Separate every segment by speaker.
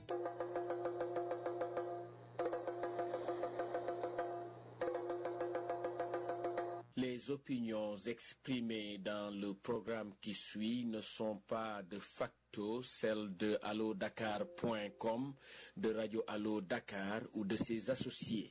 Speaker 1: Les opinions exprimées dans le programme qui suit ne sont pas de facto celles de allodakar.com, de Radio Allo Dakar ou de ses associés.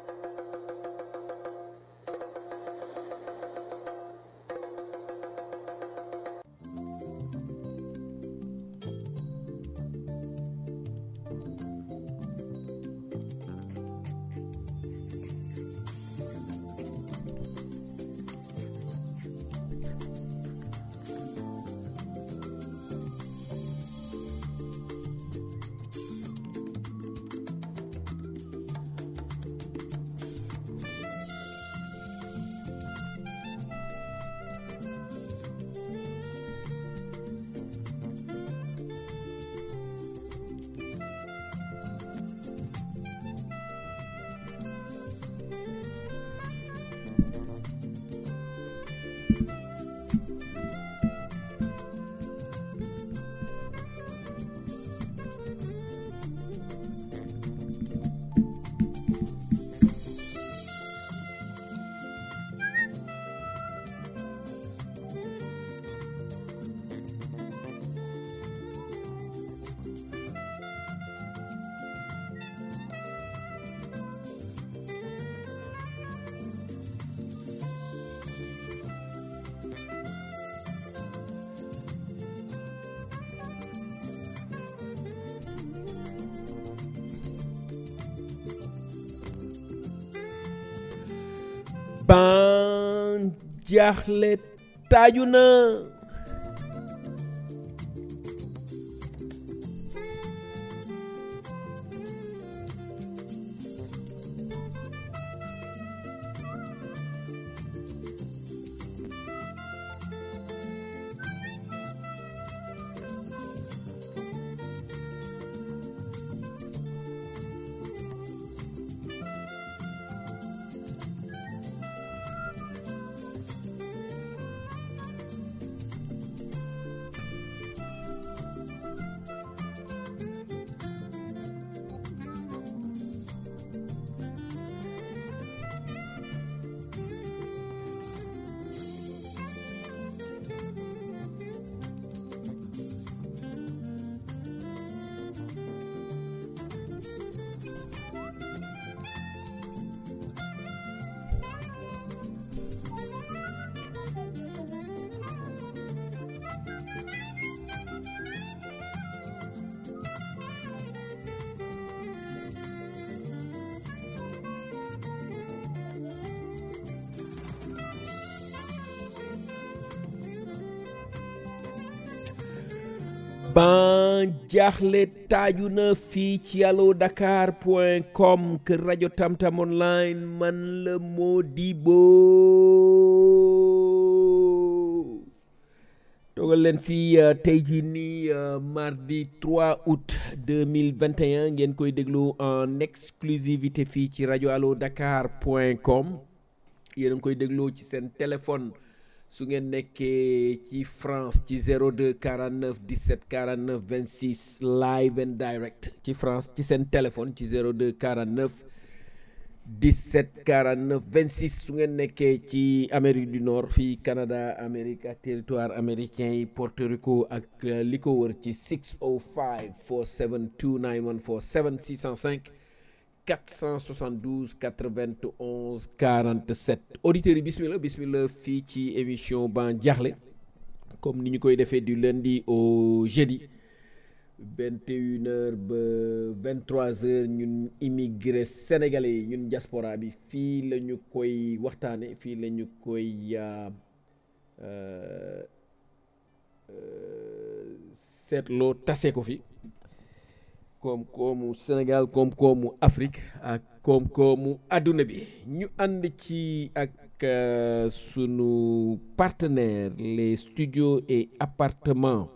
Speaker 2: ban jaaxle taaju na. ban jaaxle taaju na fii ci allodakar.com kër rajo Tamtam online man la Modibo toogal leen fii tey jii nii mardi 3 août 2021 ngeen koy déglu en exclusivité fii ci rajo allodakar.com yéen a ngi koy déglu ci seen téléphone su ngeen nekkee ci France ci 02 49 17 49 26 live and direct ci France ci seen téléphone ci 02 49 17 49 26 su ngeen nekkee ci Amérique du Nord fii Canada Amérique ak territoire américain yi Porto Rico ak li ko wër ci 605 472 9147 605 472 91 47 auditeurs yi bismillah fii ci émission ban jaaxle comme ni ñu koy defee du lundi au jeudi 21h ba 23h ñun immigré sénégalais yi ñun diaspora bi fii la ñu koy waxtaane fii la ñu koy seetloo tase ko fi koom-koomu Sénégal koom-koomu Afrique ak koom-koomu àdduna bi ñu ànd ci ak sunu partenaire les studios et appartements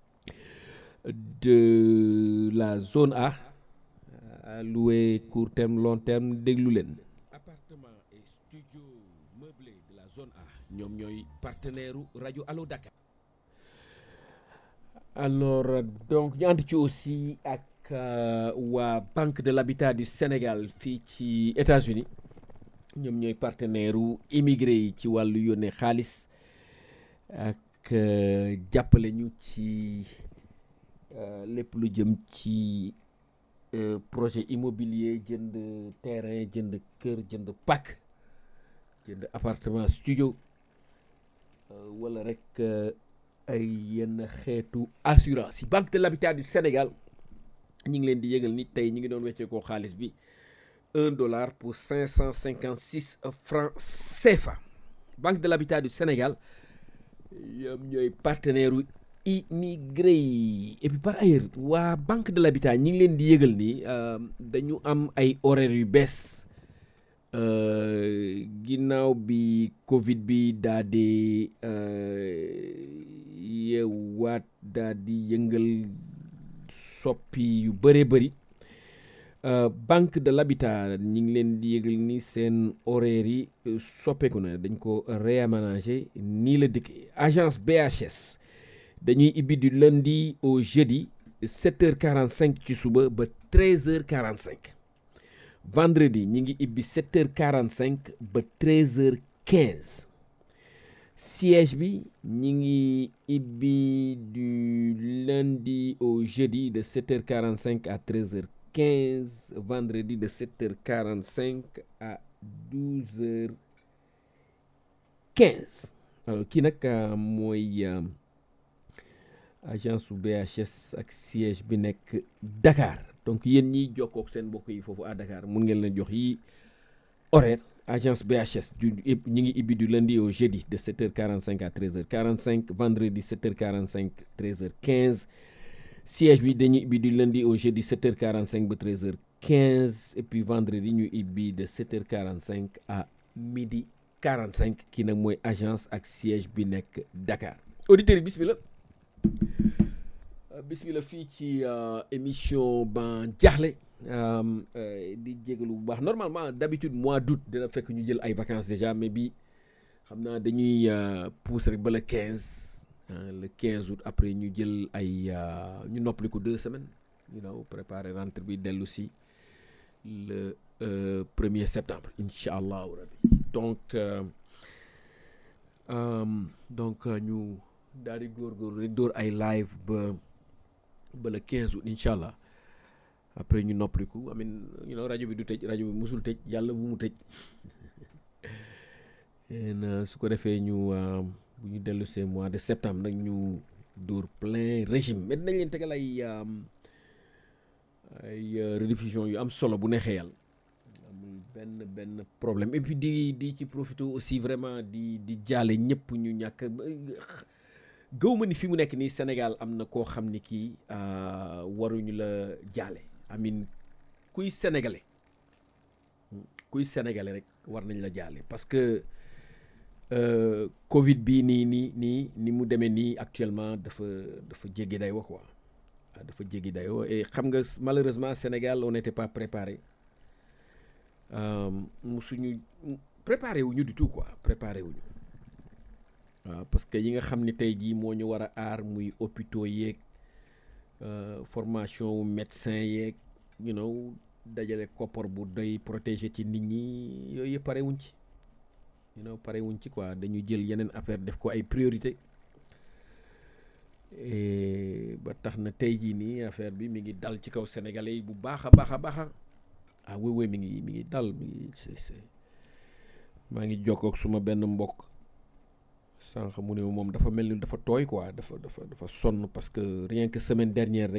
Speaker 2: de la zone A à louer court terme long terme déglu leen. Appartements et studios meublés de la zone A ñoom ñooy partenaire u rajo Allo Dakar. alors donc ñu ànd ci aussi ak waa Banque de l'Habitat du Sénégal fii ci États-Unis ñoom ñooy partenaire u immigré yi ci wàllu yónnee xaalis ak jàppale ñu ci lépp lu jëm ci projet immobilier jënd terrain jënd kër jënd pàkk jënd appartement studio wala rek ay yenn xeetu assurance yi Banque de l'Habitat du Sénégal ñu ngi leen di yëgal ni tey ñu ngi doon weccee koo xaalis bi $1 pour 556 francs CFA. Banque de l'Habitat du Sénégal ñoom ñooy partenaire u immigré yi et puis par ailleurs waa Banque de l'Habitat ñi ngi leen di yëgal ni dañu am ay horaires yu bees ginnaaw bi Covid bi daa di yeewaat daa di yëngal soppi yu bëree bëri Banque de l'Habitat ñi ngi leen di yëgal ni seen horaires yi soppeeku na dañ ko réaménager nii la dëkk agence BHS dañuy ibbi du lundi au jeudi 7h45 ci suba ba 13h45 vendredi ñi ngi ibbi 7h45 ba 13h15 siège bi ñi ngi ibbi du lundi au jeudi de 7h45 à 13h15 vendredi de 7h45 à 12h15 alors kii nag mooy agence su BHS ak siège bi nekk Dakar donc yéen ñiy jokkoo ak seen mbokk yi foofu à Dakar mun ngeen leen jox yi horaire agence BHS ñi ngi ibbi du lundi au jeudi de 7h45 à 13h45 vendredi 7h45 13h15 siège bi dañuy ibbi du lundi au jeudi 7h45 ba 13h15 et puis vendredi ñu ibbi de 7h45 à midi 45 kii nag mooy agence ak siège bi nekk Dakar auditeurs yi bismillah fii ci émission ban jaaxle di jégalu bu baax normalement d'habitude mois d'août dina fekk ñu jël ay vacances déjà mais bi xam naa dañuy pousse rek ba le 15 août après ñu jël ay ñu noppali ko 2 semaines préparer rentrée bi dellu si le 1er septembre incha allahu rabbi donc ñu daal di góorgóorlu rek dóor ay live ba le 15 août incha allah après ñu noppaliku rajo bi du tëj rajo bi musul tëj yàlla bu mu tëj su ko defee ñu bu ñu dellu see mois de septembre nag ñu dóor plein régime mais dinañ leen tegal ay rediffusion yu am solo bu neexee yàlla amul benn problème et puis di ci profiter aussi vraiment di jaale ñëpp ñu ñàkk gëw ma ni fi mu nekk nii Sénégal am na koo xam ni kii waruñu la jaale kuy sénégalais rek war nañ la jaale parce que Covid bii ni mu demee nii actuellement dafa jéggi dayoo quoi dafa jéggi dayoo et xam nga malheureusement Sénégal on n'était pas préparé musuñu préparé wuñu du tout quoi préparé wuñu waaw parce que yi nga xam ni tey jii moo ñu war a aar muy hôpitaux yeeg formation wu médecin yeeg dajale koppar bu doy protéger ci nit ñi yooyu yëpp pare wuñ ci pare wuñ ci quoi dañu jël yeneen affaire def ko ay priorité ba tax na tey jii nii affaire bi mi ngi dal ci kaw sénégalais yi bu baax a baax oui mi ngi dal maa ngi jokkoo ak suma benn mbokk sànq mu ne moom dafa mel ni dafa tooy quoi dafa sonn parce que rien que semaine dernière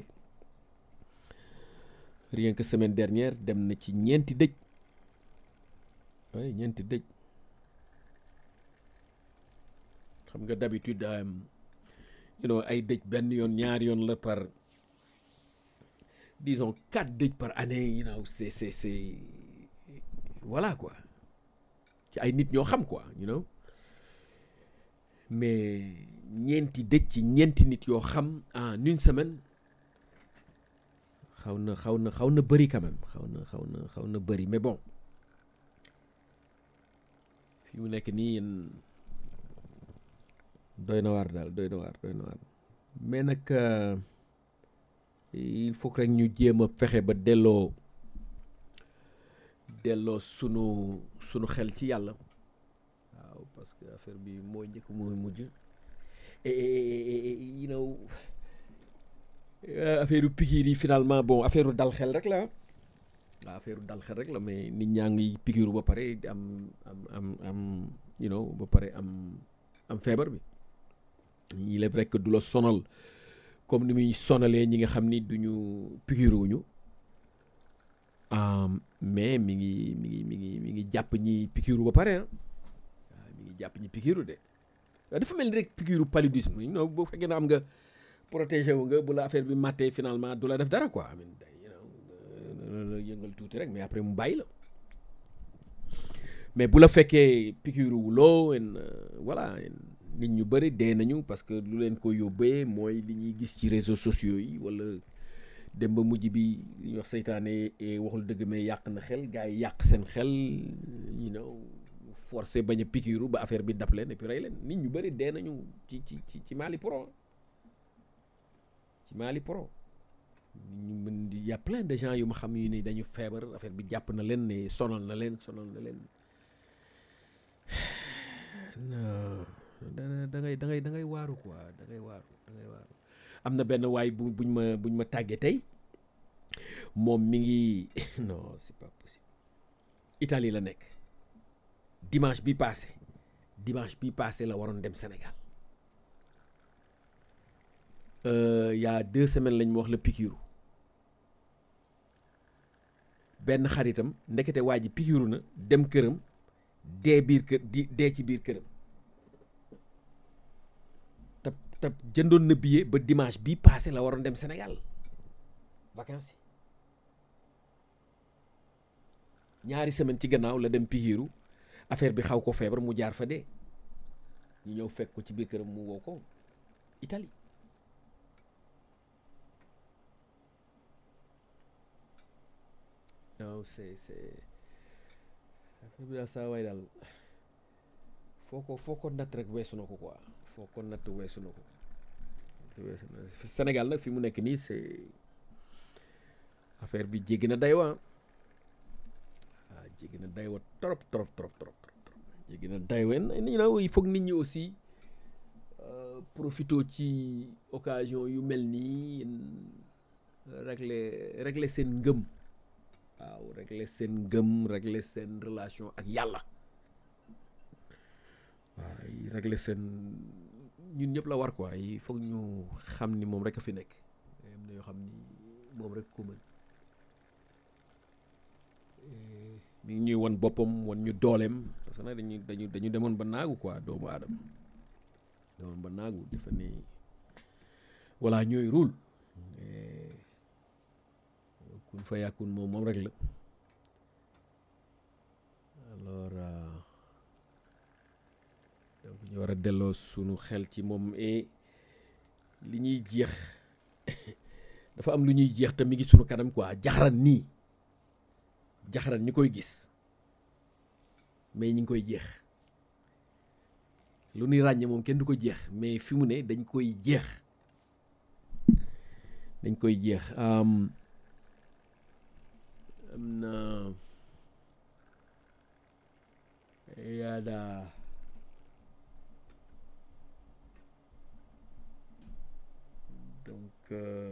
Speaker 2: dem na ci ñeenti dëj xam nga d'habitude ay dëj benn yoon ñaari yoon la par disons 4 dëj par année c'est voilà quoi ci ay nit ñoo xam quoi mais ñeenti dëj ci ñeenti nit yoo xam en une semaine xaw na bëri quand même xaw na bëri mais bon fi mu nekk nii doy na waar daal doy na waar mais nag il faut que rek ñu jéem a fexe ba delloo sunu xel ci yàlla waaw parce que affaire bi mooy njëkk mooy mujj you know affaire piqûre yi finalement bon affaire dal xel rek la waaw affaire dal xel rek la mais nit ñaa ngi piqûre ba pare am you know ba pare am feebar bi il est vrai que du la sonal comme ni muy sonalee ñi nga xam ni duñu piqûre wuñu mais mi ngi jàpp ñi piqûre ba pare waaw mi ngi jàpp ñi piqûre de dafa mel ni rek piqûre paludisme non boo fekkee na am nga protégé wu nga bu la affaire bi màttee finalement du la def dara quoi amin day la yëngal tuuti rek mais après mu bàyyi la mais bu la fekkee piqûre wuloo voilà nit ñu bëri dee nañu parce que lu leen ko yóbbee mooy li ñuy gis ci réseaux sociaux yi wala dem ba mujj bi ñuy wax seytaane waxul dëgg mais yàq na xel gars yi yàq seen xel you know forcé bañ a piqûre ba affaire bi dab leen et puis rey leen nit ñu bëri dee nañu ci Mali Pro ci Mali Pro ñu mën di y a plein de gens yu ma xam yu ni dañu feebar affaire bi jàpp na leen ne sonal na leen non da ngay waaru quoi da ngay waaru am na benn waay buñ ma tàggee tey moom mi ngi non c'est pas possible Italie la nekk dimanche bi passé la waroon dem Sénégal y a 2 semaines lañ ma wax la piqûre benn xaritam ndekete waa ji piqûre na dem këram dee ci biir këram te jëndoon na billet ba dimanche bii passé la waroon dem Sénégal vacances ñaari semaine ci gannaaw la dem piqûre affaire bi xaw ko feebar mu jaar fa dee ñu ñëw fekk ko ci biir këram mu woo ko Italie non c'est affaire bi daal saa waay daal foo ko natt rek weesu na ko quoi foo ko natt weesu na ko Sénégal nag fi mu nekk nii c'est affaire bi jéggi na daywa jéggi na daywa trop jéggi na daywa il faut que nit ñi aussi profito ci occasion yu mel nii régler seen ngëm waaw régler seen ngëm régler seen relation ak yàlla waaw régler seen ñun ñëpp la war quoi il faut ñu xam ni moom rek a fi nekk am na yoo xam ni moom rek ko mën mi ngi ñuy won boppam won ñu dooleem parce que nag dañu demoon ba naagu quoi doomu aadama demoon ba naagu dafa ni voilà ñooy rôle kun fa yàkkun moom rek la alors donc ñu war a delloo sunu xel ci moom et li ñuy jeex dafa am lu ñuy jeex te mi ngi sunu kanam quoi jaxaran ñu koy gis mais ñi ngi koy jeex lu ñuy ràññee moom kenn du ko jeex mais fi mu ne dañ koy jeex am na yaada donc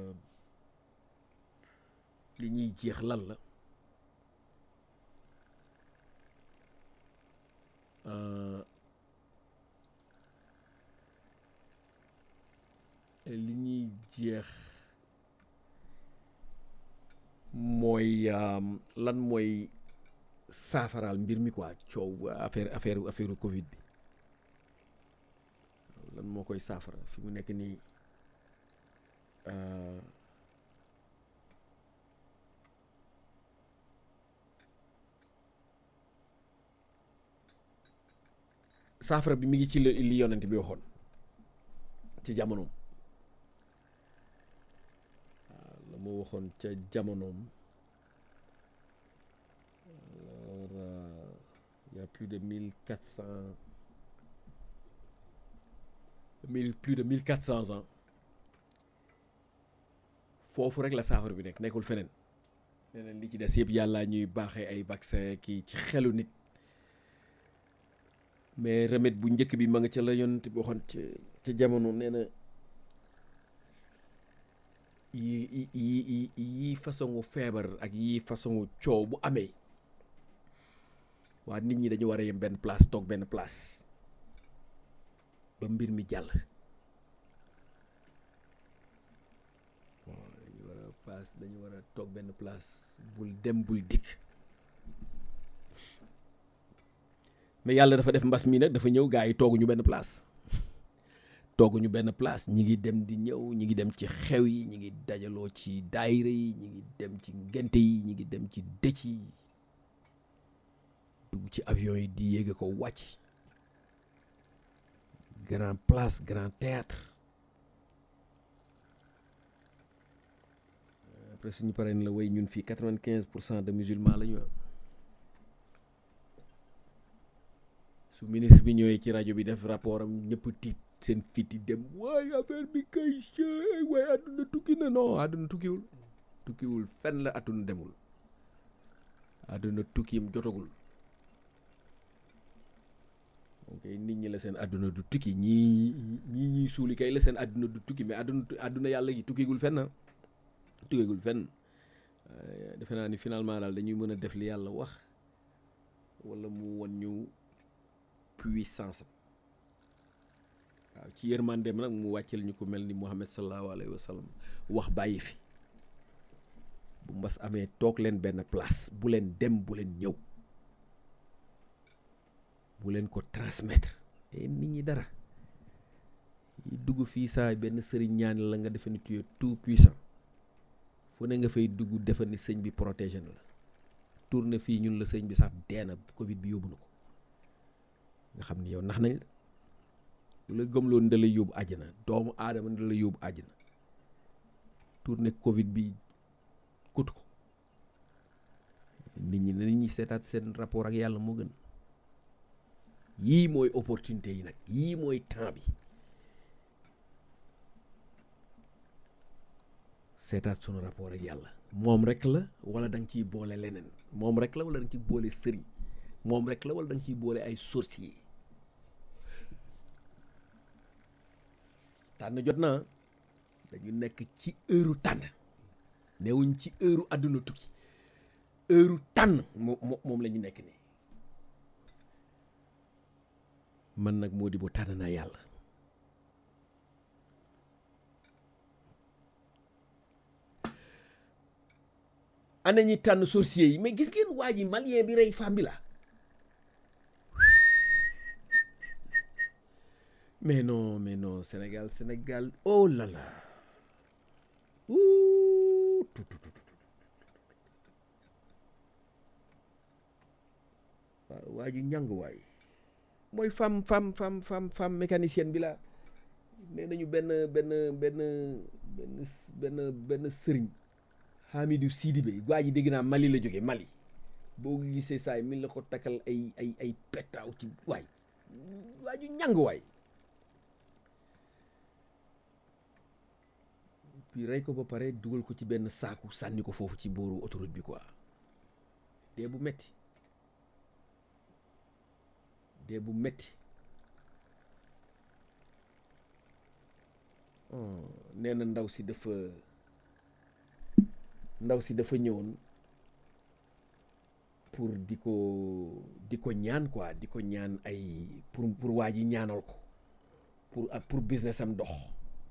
Speaker 2: li ñuy jeex lan la li ñuy jeex mooy lan mooy saafaraal mbir mi quoi coow affaire Covid bi lan moo koy saafara fi mu nekk nii saafara bi mi ngi ci li yonent bi waxoon ci jamonoom waaw la mu waxoon ca jamonoom alors il y a plus de 1400 ans foofu rek la saafara bi nekk nekkul feneen leneen li ci des yëpp yàlla ñuy baaxee ay vaccin kii ci xelu nit mais remède bu njëkk bi ma nga ca la yonent bi waxoon ca jamono nee na yi façon feebar ak yi façon coow bu amee waa nit ñi dañu war a yem benn place toog benn place ba mbir mi jàll dañu war a toog benn place bul dem bul dikk mais yàlla dafa def mbas mi nag dafa ñëw gaa yi tooguñu benn place ñi ngi dem di ñëw ñi ngi dem ci xew yi ñi ngi dajaloo ci daayira yi ñi ngi dem ci ngente yi ñi ngi dem ci dëcc yi dugg ci avion yi di yéege ko wàcc grand place grand théâtre après suñu paree la way ñun fii 95% de musulmans la ñu am su ministre bi ñëwee ci rajo bi def rapport am ñëpp tiit seen fit yi dem waaye affaire bi kay waaye àdduna tukki na non àdduna tukkiwul fenn la àdduna demul àdduna tukkiyam jotagul ok nit ñi la seen àdduna du tukki ñii suuli kay la seen àdduna du tukki mais àdduna yàlla gi tukkigul fenn defe naa ni finalement daal dañuy mën a def li yàlla wax wala mu won ñu puissance am waaw ci yërmandeem nag mu wàccel ñu ko mel ni Muhammad sallallahu alayhi wa sallam wax bàyyi fi bu mbas amee toog leen benn place bu leen dem bu leen ñëw bu leen ko transmettre nit ñi dara yi dugg fii saa benn sëriñ ñaan la nga defe ni tu es tout puissant fu ne nga fay dugg defe ni sëñ bi protégé na la tourné fii ñun la sëñ bi sax deena Covid bi yóbbu na ko nga xam ni yow nax nañ lu la gëmloo nda la yóbbu àjjana doomu aadama nda la yóbbu àjjana tourné Covid bi kut ko nit ñi seetaat seen rapport ak yàlla moo gën yii mooy opportunité yi nag yii mooy temps bi seetaat sunu rapport ak yàlla moom rek la wala da nga ciy boole leneen moom rek la wala da nga ciy boole sëriñ moom rek la wala da nga ciy boole ay sorcier tànn jot na dañu nekk ci heure tànn newuñ ci heure àdduna tukki heure tànn moom la ñu nekk nii man nag moo di bu tànn naa yàlla ana ñi tànn sorcier yi mais gis ngeen waa ji malien bi rey femme bi la mais non Sénégal oh là là waaw waa ji ñàng waay mooy femme mécanicienne bi la nee nañu benn sëriñ Hamidou Sidibé waa ji dégg naa Mali la jógee Mali boo gisee saay mi la ko takkal ay pettaaw ci waay waa ju ñàng waay puis rey ko ba pare dugal ko ci benn saaku sànni ko foofu ci booru autoroute bi quoi dee bu metti nee na ndaw si dafa ñëwoon pour di ko ñaan quoi di ko ñaan ay pour waa ji ñaanal ko pour business am dox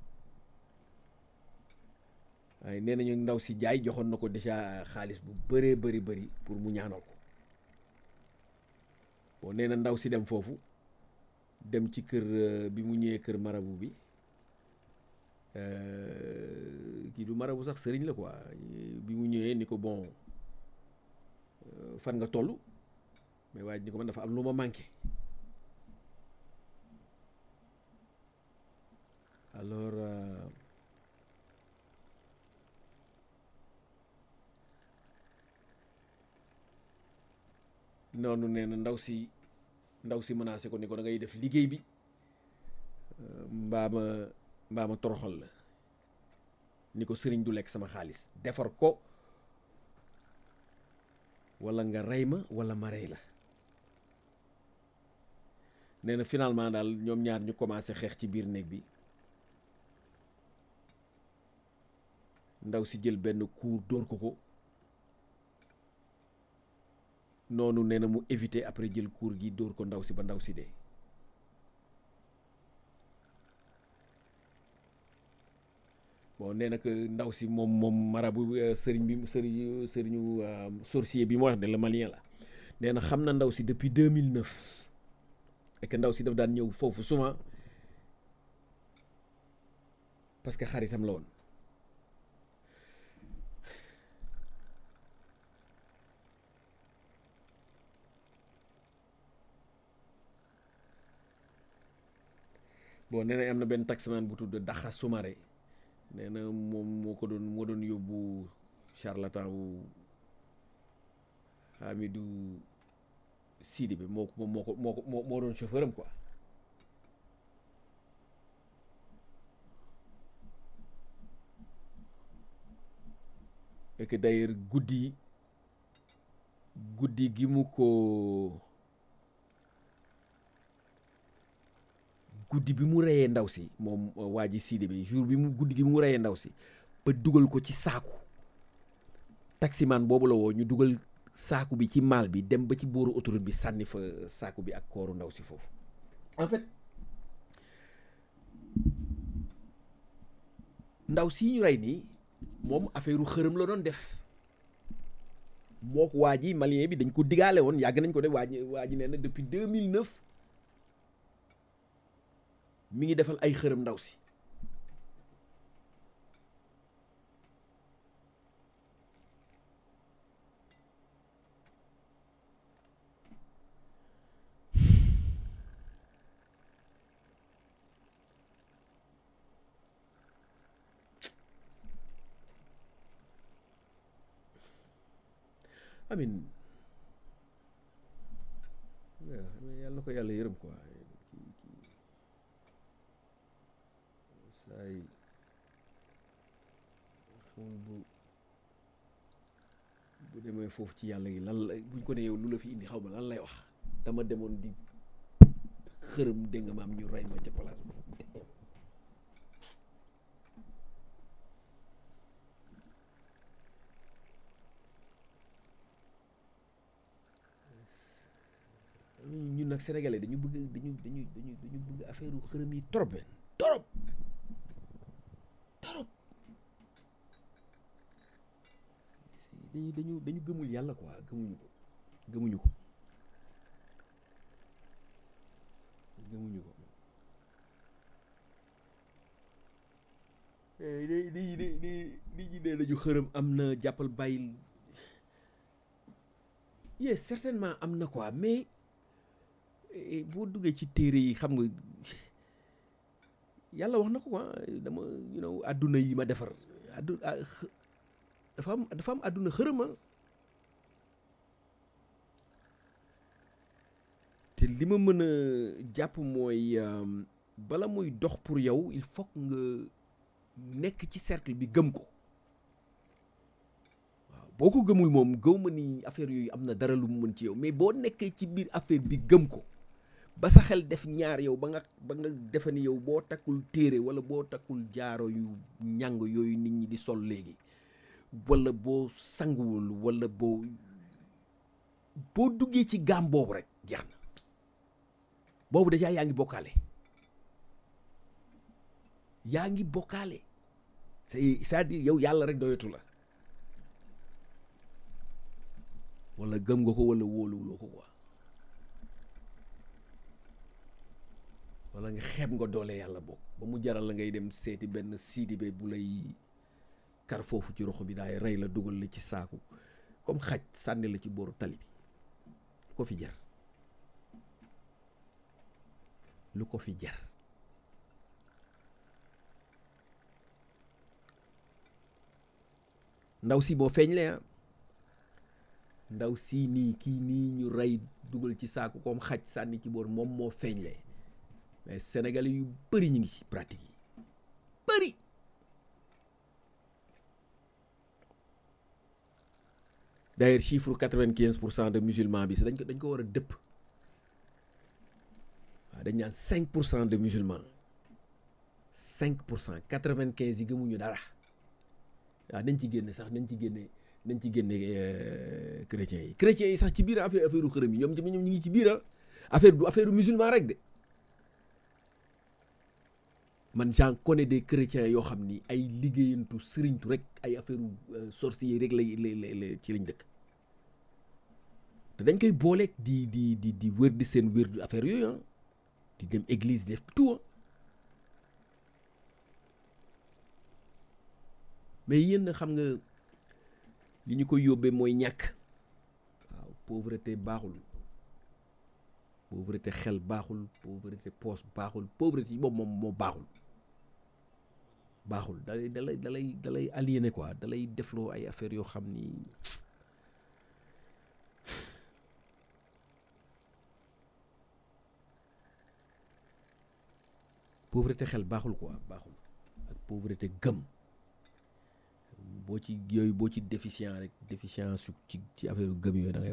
Speaker 2: waaye nee nañu ndaw si jaay joxoon na ko déjà xaalis bu bëree bëri pour mu ñaanal ko bon nee na ndaw si dem foofu dem ci kër bi mu ñëwee kër marabu bi kii du marabu sax sëriñ la quoi bi mu ñëwee ni ko bon fan nga toll mais waaye ni ko man dafa am lu ma manqué alors noonu nee na ndaw si menacé ko ni ko da ngay def liggéey bi mbaa ma toroxal la ni ko sëriñ du lekk sama xaalis defar ko wala nga rey ma wala ma rey la nee na finalement daal ñoom ñaar ñu commencé xeex ci biir néeg bi ndaw si jël benn coup dóor ko noonu nee na mu éviter après jël coup gi dóor ko ndaw si ba ndaw si dee bon nee na que ndaw si moom marabu sëriñu sorcier bi mu wax de la malien la nee na xam na ndaw si depuis 2009 et que ndaw si daf daan ñëw foofu souvent parce que xaritam la woon bon nee na am na benn taximan bu tudd Daxa Soumaré nee na moom moo doon yóbbu charlatan wu Hamidou Sidibé moo doon chauffeur am quoi et que d'ailleurs guddi gi mu ko guddi bi mu reyee ndaw si moom waa ji Sidibé jour bi mu guddi gi mu reyee ndaw si ba dugal ko ci saaku taximan boobu la woo ñu dugal saaku bi ci maal bi dem ba ci booru autoroute bi sànni fa saaku bi ak kooru ndaw si foofu en fait ndaw si ñu rey nii moom affaire xërëm la doon def moo ko waa ji malien bi dañ ko digaale woon yàgg nañ ko def waa ji nee na depuis 2009 mi ngi defal ay xërëm ndaw si amin yàlla na ko yàlla yërëm quoi saay xamul bu demee foofu ci yàlla gi lan la buñ ko ne yow lu la fi indi xaw ma lan lay wax dama demoon di xërëm dégg nga maam ñu rey ma ca palaas ñun nag sénégalais dañu bëgg affaire u xërëm yi trop trop dañu gëmul yàlla quoi gëmuñu ko nit ñi nee nañu xërëm am na jàppal bàyyil certainement am na quoi mais boo duggee ci téere yi xam nga yàlla wax na ko quoi dama àdduna yi ma defar dafa am àdduna xërëma te li ma mën a jàpp mooy bala muy dox pour yow il faut nga nekk ci cercle bi gëm ko waaw boo ko gëmul moom gëw ma ni affaire yooyu am na dara lu mu mën ci yow mais boo nekkee ci biir affaire bi gëm ko ba sa xel def ñaar yow ba nga defe ni yow boo takkul téere wala boo takkul jaaro yu ñàng yooyu nit ñi di sol léegi wala boo sanguwul wala boo duggee ci gaam boobu rek jeex na boobu déjà yaa ngi bokkaale c'est-à-dire yow yàlla rek doyatu la wala gëm nga ko wala wóoluwuloo ko quoi wala nga xeeb nga doole yàlla boobu ba mu jaral la ngay dem seeti benn Sidibé bu lay kar foofu ci roxo bi daay rey la dugal la ci saaku comme xaj sànni la ci booru tali bi lu ko fi jar ndaw si boo feeñ le ndaw si nii kii nii ñu rey dugal ci saaku comme xaj sànni ci boor moom moo feeñ le mais sénégalais yu bëri ñu ngi ci pratique yi bëri d'ailleurs chiffre 95% de musulmans bi dañ ko war a dëpp waaw dañ naan 5% de musulmans 5% 95 yi gëmuñu dara waaw nañ ci génne chrétiens yi sax ci biir affaire u xërëm yi ñoom ñu ngi ci biir affaire musulman rek de man j'en connais des chrétiens yoo xam ni ay liggéeyantu sëriñtu rek ay affaire sorcier rek lay ci lañ dëkk te dañ koy booleeg di wër di seen wër affaire yooyu di dem église def tout mais yéen xam nga li ñu koy yóbbee mooy ñàkk waaw pauvreté baaxul pauvreté xel baaxul pauvreté poche baaxul pauvreté yi moom moo baaxul dalay aliéné quoi dalay defloo ay affaires yoo xam ni pauvreté xel baaxul quoi baaxul ak pauvreté gëm boo ci déficient rek déficience ci affaire gëm yooyu da ngay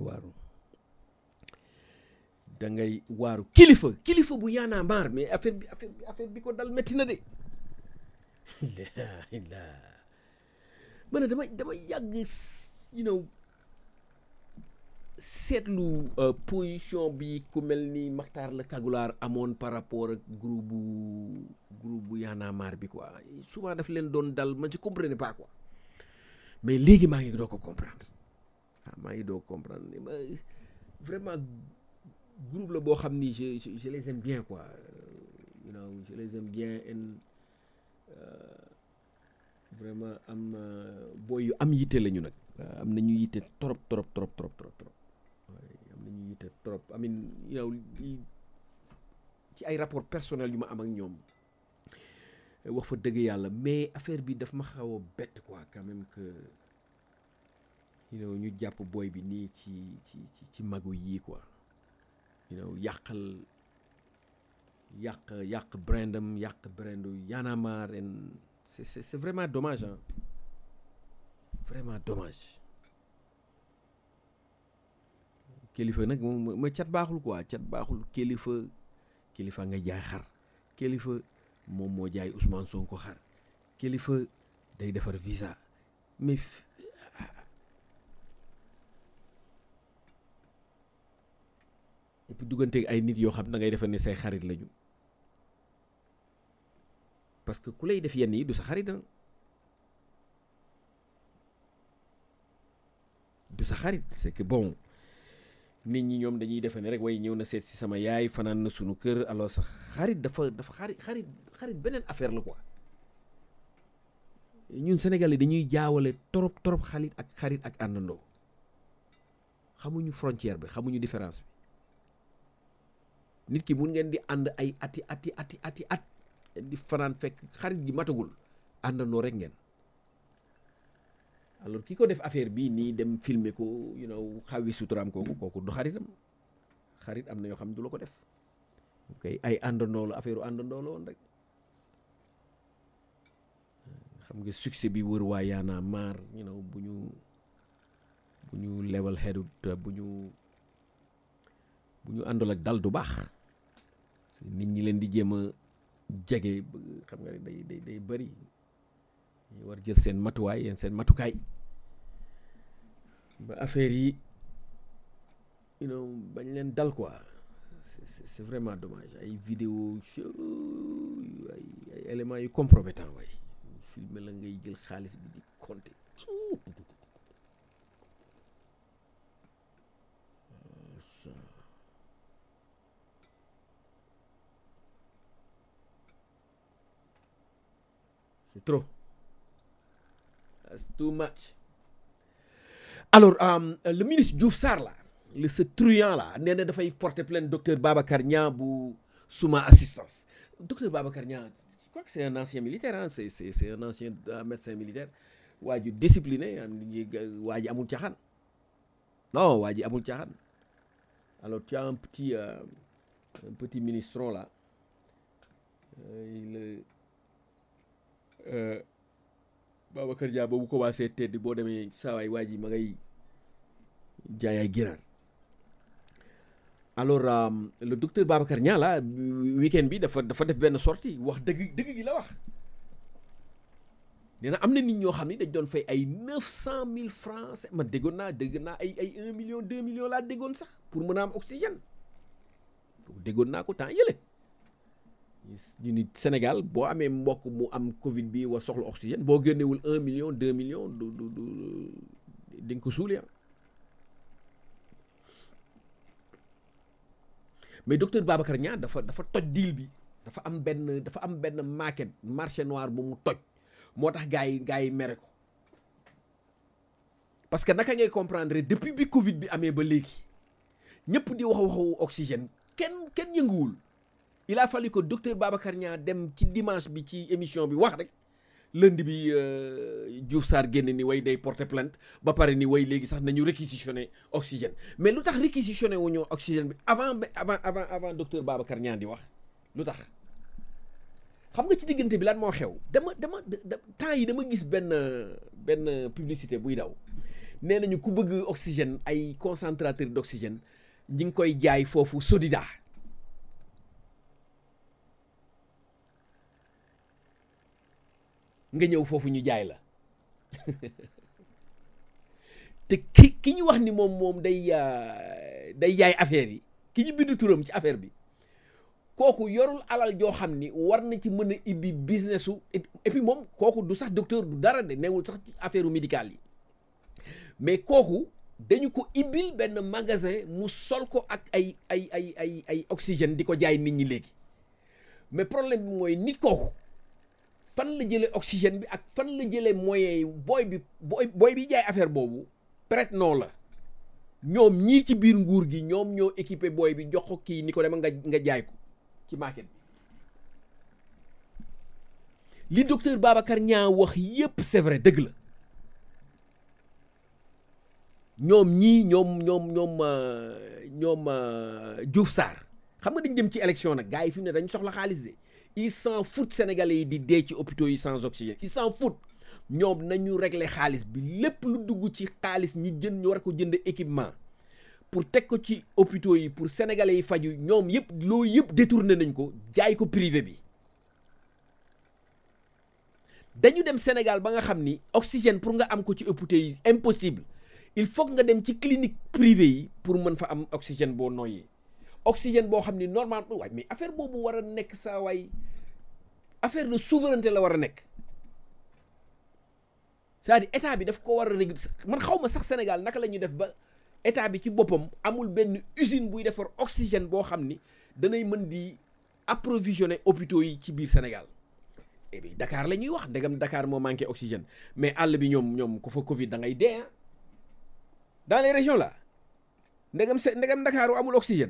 Speaker 2: waaru kilifa bu yaanaa maar mais affaire bi ko dal metti na de man dama yàgg seetlu position bi ku mel ni Makhtar la Kagulaar amoon par rapport ak groupe bu yaanaa maar bi quoi souvent daf leen doon dal man je comprenais pas quoi mais léegi maa ngi doo ko comprendre vraiment groupe la boo xam ni je les aime bien quoi je les aime bien vraiment am booy yu am yitte lañu nag am nañu yitte trop am nañu yitte trop amin ci ay rapport personnel yu ma am ak ñoom wax fa dëgg yàlla mais affaire bi daf ma xaw a bett quoi quand même que ñu jàpp booy bi nii ci magu yii quoi yàq brandam yàq brandu Y'en a marre c'est vraiment dommage vraiment dommage kilifa nag ma cat baaxul quoi cat baaxul kilifa nga jaay xar kilifa moom moo jaay Ousmane Sonko xar kilifa day defar visa mais et puis dugganteeg ay nit yoo xam da ngay defar ne say xarit lañu parce que ku lay def yenn yi du sa xarit c'est que bon nit ñi ñoom dañuy defe ne rek way ñëw na seet si sama yaay fanaan na sunu kër alors sax xarit dafa xarit beneen affaire la quoi ñun Sénégalais dañuy jaawale trop xarit ak àndandoo xamuñu frontière bi xamuñu différence bi nit ki mun ngeen di ànd ay ati at di fanaan fekk xarit gi matagul àndandoo rek ngeen alors ki ko def affaire bii nii dem filmer ko xawi suturaam kooku du xaritam xarit am na yoo xam ne du la ko def ok ay àndandoo la affaire àndandoo la woon rek xam nga succès bi wër waa Y'en a marre bu ñu level headed bu ñu àndal ak dal du baax nit ñi leen di jéem a jege xam nga day bëri ñu war jël seen matukaay ba affaire yi bañ leen dal quoi c'est vraiment dommage ay vidéo ay éléments yu compromettants waay filmer la ngay jël xaalis bi di compter ça c'est trop. That's too much. Alors, le ministre Diouf Sarr là, ce truand là, nee na dafay porter plainte docteur Babacar Niang bu suma assistance. Docteur Babacar Niang, je crois que c'est un ancien militaire, hein? C'est un ancien médecin militaire. Waa ji discipliné, waa ji amul caaxaan. Non, waa ji amul caaxaan. Alors, tu as un petit ministron là. Babacar Dia boobu commencé tedd boo demee saa waay waa ji ma ngay jaay ay ginaar. Alors le docteur Babacar Niang la week-end bi dafa def benn sortie wax dëgg gi la wax nee na am na nit ñoo xam ne dañ doon fay ay 900 000 francs ma dégg naa ay 1 million 2 millions laa déggoon sax pour mën a am oxygène déggoon naa ko temps yële ñu ni Sénégal boo amee mbokk mu am Covid bi war soxla oxygène boo génnewul 1 million 2 millions du di nga ko suuli mais docteur Babacar Niang dafa toj deal bi dafa am benn marché noir bu mu toj moo tax gars yi mere ko parce que naka ngay comprendre depuis bi Covid bi amee ba léegi ñëpp di waxu oxygène kenn yënguwul il a fallu que docteur Babacar Niang dem ci dimanche bi ci émission bi wax rek lundi bi Diouf Sarr génn ni way day porter plainte ba pare ni way léegi sax nañu réquisitionner oxygène mais lu tax réquisitionner wu ñu oxygène bi avant docteur Babacar Niang di wax lu tax xam nga ci diggante bi lan moo xew dama temps yi dama gis benn publicité buy daw nee nañu ku bëgg oxygène ay concentrateur d'oxygène ñi ngi koy jaay foofu Sodida nga ñëw foofu ñu jaay la te ki ñu wax ni moom day jaay affaire yi ki ñu bind turam ci affaire bi kooku yorul alal joo xam ni war na ci mën a ibbi business u et puis moom kooku du sax docteur du dara de newul sax ci affaire médicale yi mais kooku dañu ko ibbil benn magasin mu sol ko ak ay oxygène di ko jaay nit ñi léegi mais problème bi mooy nit kooku fan la jëlee oxygène bi ak fan la jëlee moyens yi booy bi jaay affaire boobu prête-nom la ñoom ñii ci biir nguur gi ñoom ñoo équipé booy bi jox ko kii ni ko dema nga jaay ko ci market bi li docteur Babacar Niang wax yépp c'est vrai dëgg la ñoom ñii ñoom Diouf Sarr xam nga dañ jëm ci élection nag gars yi fi mu ne dañ soxla xaalis de ils s'en foutent sénégalais yi di dee ci hôpitaux yi sans oxygène ils s'en foutent ñoom nañu régler xaalis bi lépp lu dugg ci xaalis ñu war ko jënd équipement pour teg ko ci hôpitaux yi pour sénégalais yi faju ñoom yëpp loolu yëpp détourné nañ ko jaay ko privé bi dañu dem Sénégal ba nga xam ni oxygène pour nga am ko ci hôpitaux yi impossible il faut que nga dem ci clinique privée yi pour mën fa am oxygène boo noyyee oxygène boo xam ni normalement waay mais affaire boobu war a nekk saa waay affaire de souveraineté la war a nekk c'est-à-dire état bi daf ko war a réguler man xaw ma sax Sénégal naka la ñuy def ba état bi ci boppam amul benn usine buy defar oxygène boo xam ni danay mën di approvisionner hôpitaux yi ci biir Sénégal et bien Dakar la ñuy wax ndegam Dakar moo manqué oxygène mais àll bi ñoom ku fa Covid da ngay dee dans les régions là ndegam Dakar amul oxygène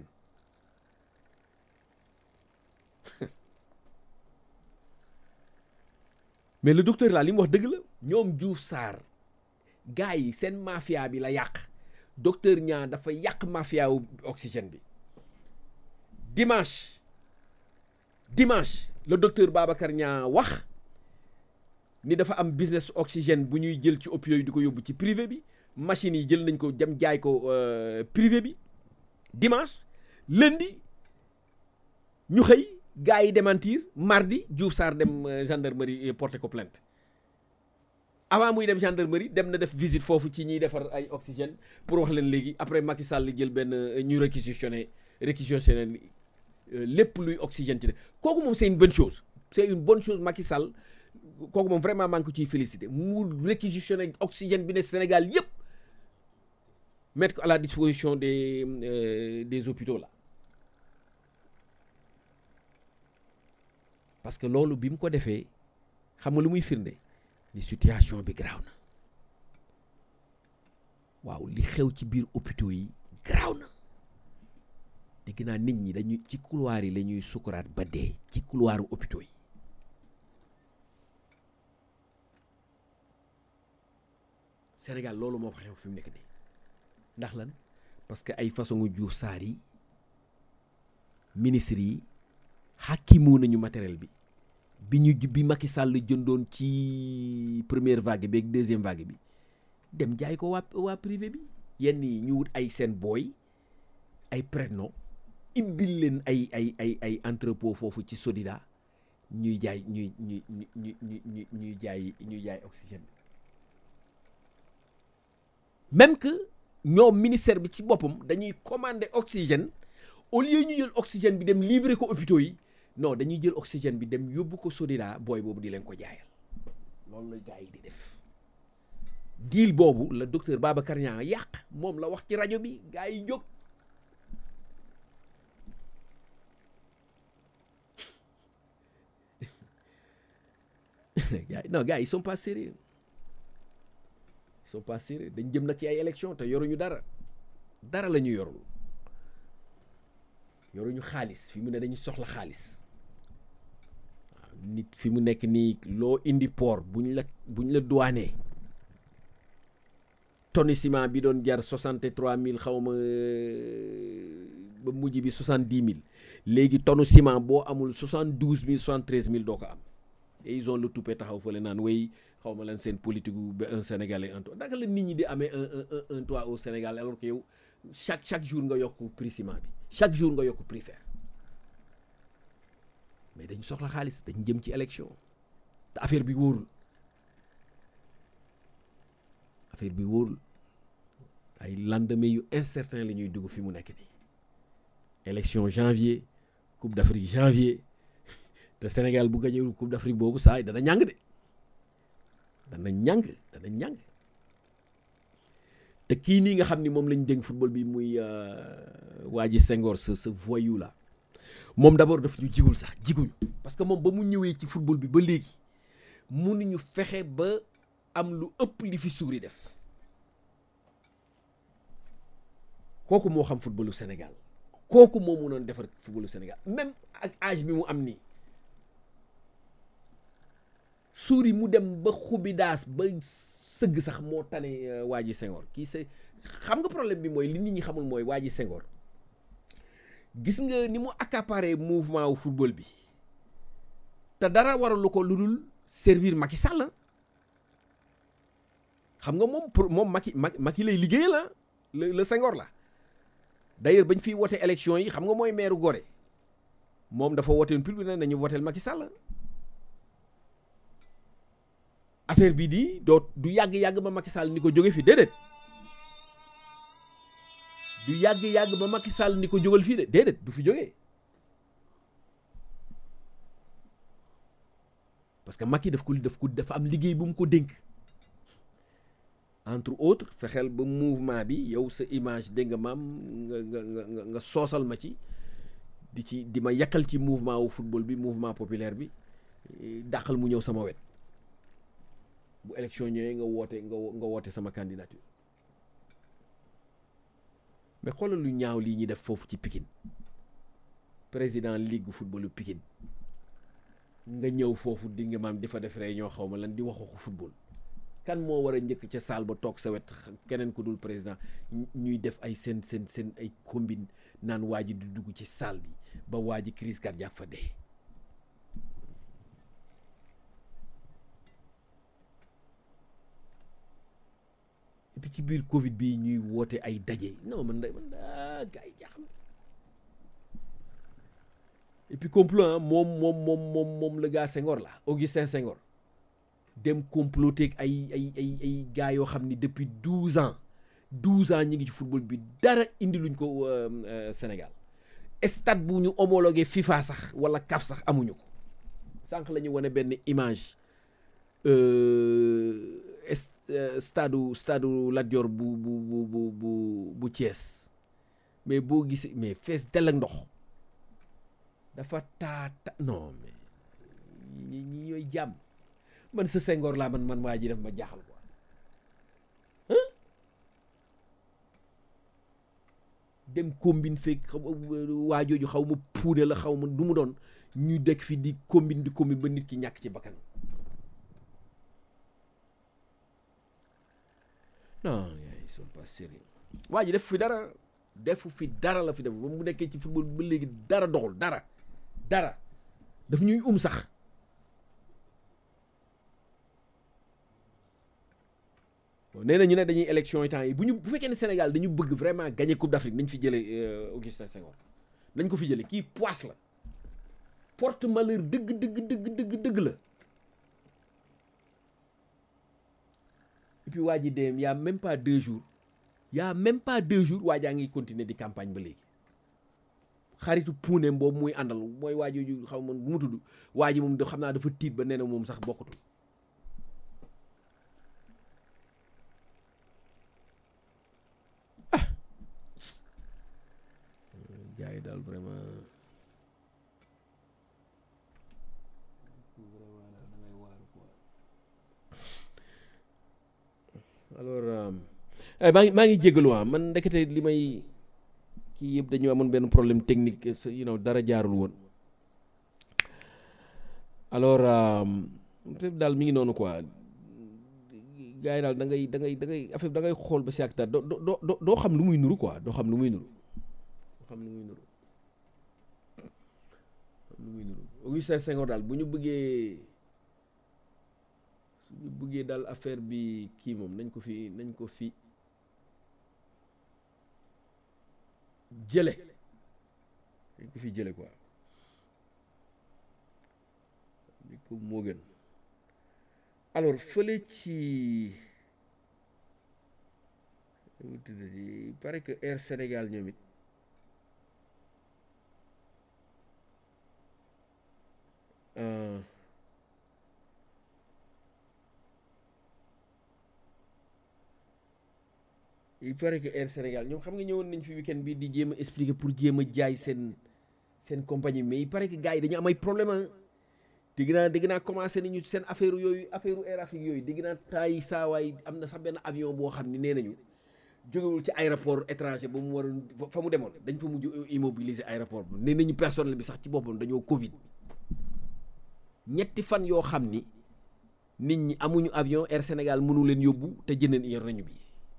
Speaker 2: mais le docteur là li mu wax dëgg la ñoom Diouf Sarr gars yi seen mafia bi la yàq docteur Niang dafa yàq mafia wu oxygène bi dimanche le docteur Babacar Niang wax ni dafa am business oxygène bu ñuy jël ci hôpitaux yi di ko yóbbu ci privé bi machines yi jël nañ ko dem jaay ko privé bi dimanche lundi ñu xëy gars yi démentir mardi Diouf Sarr dem gendarmerie porter ko plainte avant muy dem gendarmerie dem na def visite foofu ci ñiy defar ay oxygène pour wax leen léegi après Macky Sall jël benn ñu réquisitionné lépp luy oxygène ci de kooku moom c'est une bonne chose Macky Sall kooku moom vraiment maa ngi ko ciy félicité mu réquisitionné oxygène bi ne Sénégal yëpp mettre ko à la disposition des hôpitaux là parce que loolu bi mu ko defee xam nga lu muy firnde ni situation bi garaaw na waaw li xew ci biir hôpitaux yi garaaw na dégg naa nit ñi dañuy ci couloir yi la ñuy sukuraat ba dee ci couloiru hôpitaux yi Sénégal loolu moo fa xew fi mu nekk nii ndax lan parce que ay façon Diouf Sarr yi ministres yi xàkkimoo nañu matériel bi Macky Sall jëndoon ci première vague bi ak deuxième vague bi dem jaay ko waa privé bi yenn yi ñu wut ay seen booy ay prête-nom ibbil leen ay entrepôt foofu ci Sodida ñuy jaay ñuy jaay oxygène même que ñoom ministère bi ci boppam dañuy commander oxygène au lieu ñu jël oxygène bi dem livrer ko hôpitaux yi non dañuy jël oxygène bi dem yóbbu ko Sodida booy boobu di leen ko jaayal loolu la gars yi di def deal boobu la docteur Babacar Niang yàq moom la wax ci rajo bi gars yi jóg non gars yi ils sont pas sérieux dañ jëm nag ci ay élection te yoruñu dara la ñu yorul yoruñu xaalis fi mu ne dañu soxla xaalis waaw nit fi mu nekk nii loo indi port buñ la douané tonne ciment bi doon jar 63 000 xaw ma ba mujj bi 70 000 léegi tonne ciment boo amul 72 000 73 000 doo ko am et ils ont le toupet taxaw fële naan way xaw ma lan seen politique ba un Sénégalais un toit naka la nit ñi di amee un toit au Sénégal alors que yow chaque jour nga yokk prix ciment bi chaque jour nga yokk prix fer mais dañu soxla xaalis dañ jëm ci élection te affaire bi wóorul ay lendemain yu incertain la ñuy dugg fi mu nekk nii élection janvier coupe d'Afrique janvier te Sénégal bu gañewul coupe d'Afrique boobu saa yi dana ñàng de dana ñàng te kii nii nga xam ni moom lañ dénk football bi muy waa ji Senghor ce voyou là moom d'abord daf ñu jiguñu parce que moom ba mu ñëwee ci football bi ba léegi mënuñu fexe ba am lu ëpp li fi Suuri def kooku moo xam footballu Sénégal kooku moo mënoon defar footballu Sénégal même ak âge bi mu am nii Suuri mu dem ba xubidaas ba sëgg sax moo tane waa ji Senghor kii c'est xam nga problème bi mooy li nit ñi xamul mooy waa ji Senghor gis nga ni mu accaparé mouvement wu football bi te dara waralu ko lu dul servir Macky Sall xam nga moom Macky lay liggéeyal la le Senghor la d'ailleurs bañ fiy wote élection yi xam nga mooy maire Gorée moom dafa woteen pul bi ne nañu woteel Macky Sall affaire bi di du yàgg-yàgg ba Macky Sall ni ko jóge fi déedéet du yàgg-yàgg ba Macky Sall ni ko jógal fii de déedéet du fi jógee parce que Macky dafa am liggéey bu mu ko dénk entre autres fexeel ba mouvement bi yow sa image dégg nga maam nga soosal ma ci di ma yàkkal ci mouvement wu football bi mouvement populaire bi dàqal mu ñëw sama wet bu élection ñëwee nga woote sama candidature mais xoolal lu ñaaw lii ñuy def foofu ci Pikine président ligue footballu Pikine nga ñëw foofu di nga maam di fa def réunion xaw ma lan di wax waxu football kan moo war a njëkk ca salle ba toog sa wet keneen ku dul président ñuy def ay seen ay combine naan waa ji du dugg ci salle bi ba waa ji crise cardiaque fa dee et puis ci biir Covid bi ñuy woote ay daje non man gars yi jaaxal et puis complot moom le gars Senghor la Augustin Senghor dem comploter ak ay gars yoo xam ni depuis 12 ans ñi ngi ci football bi dara indi luñ ko Sénégal stade bu ñu homologué FIFA sax wala CAF sax amuñu ko sànq la ñu wane benn image stade Lat Dior bu Thiès mais boo gisee mais fees dell ak ndox dafa taata non mais ñi ñooy jàmm man sa Senghor laa man waa ji def ma jaaxal quoi dem combine fekk waa jooju xaw ma puude la xaw ma du mu doon ñu dekk fi di combine ba nit ki ñàkk ci bakkan non ils sont pas sérieux waa ji defu fi dara la fi def ba mu nekkee ci football ba léegi dara doxul dara daf ñuy sax nee na ñu ne dañuy élection yi temps yi bu fekkee ne Sénégal dañu bëgg vraiment gagner Coupe d'Afrique nañ fi jëlee Augustin Senghor nañ ko fi jëlee kii poisse la porte malheur dëgg la et puis waa ji dem y a même pas 2 jours waa jaa ngi continuer di campagne ba léegi xaritu puuneem boobu muy àndal mooy waa jooju xaw ma bu mu tudd waa ji moom xam naa dafa tiit ba nee na moom sax bokkatul gars yi daal vraiment da ngay waaru quoi alors maa ngi jégalu man ndekete li may kii yëpp dañu amoon benn problème technique dara jaarul woon alors daal mi ngi noonu quoi gars yi daal da ngay affaire da ngay xool ba si ak daal doo xam lu muy nuru quoi doo xam lu muy nuru Augustin Senghor daal bu ñu bëggee daal affaire bi kii moom nañ ko fi jële quoi li ko moo gën alors fële ci il paraît que Air Sénégal ñoom it il paraît que Air Sénégal ñoom xam nga ñëwoon nañ fi week-end bi di jéem a expliquer pour jéem a jaay seen compagnie mais il paraît que gars yi dañu am ay problème dégg naa commencé nañu seen affaire Air Afrique yooyu dégg naa temps yi saawaay am na sax benn avion boo xam ni nee nañu jógewul ci aéroport étranger ba mu waroon fa mu demoon dañ fa mujj immobiliser aéroport bi nee nañu personnel bi sax ci boppam dañoo Covid ñetti fan yoo xam ni nit ñi amuñu avion Air Sénégal mënu leen yóbbu te jëndeen yor nañu bi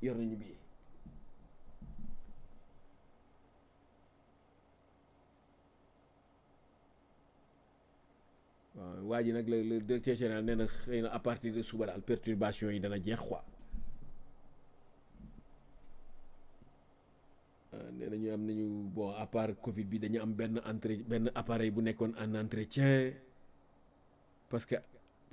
Speaker 2: waaw waa ji nag le directeur général nee na xëy na à partir de suba daal perturbation yi dana jeex quoi nee nañu am nañu bon à part Covid bi dañu am benn appareil bu nekkoon en entretien parce que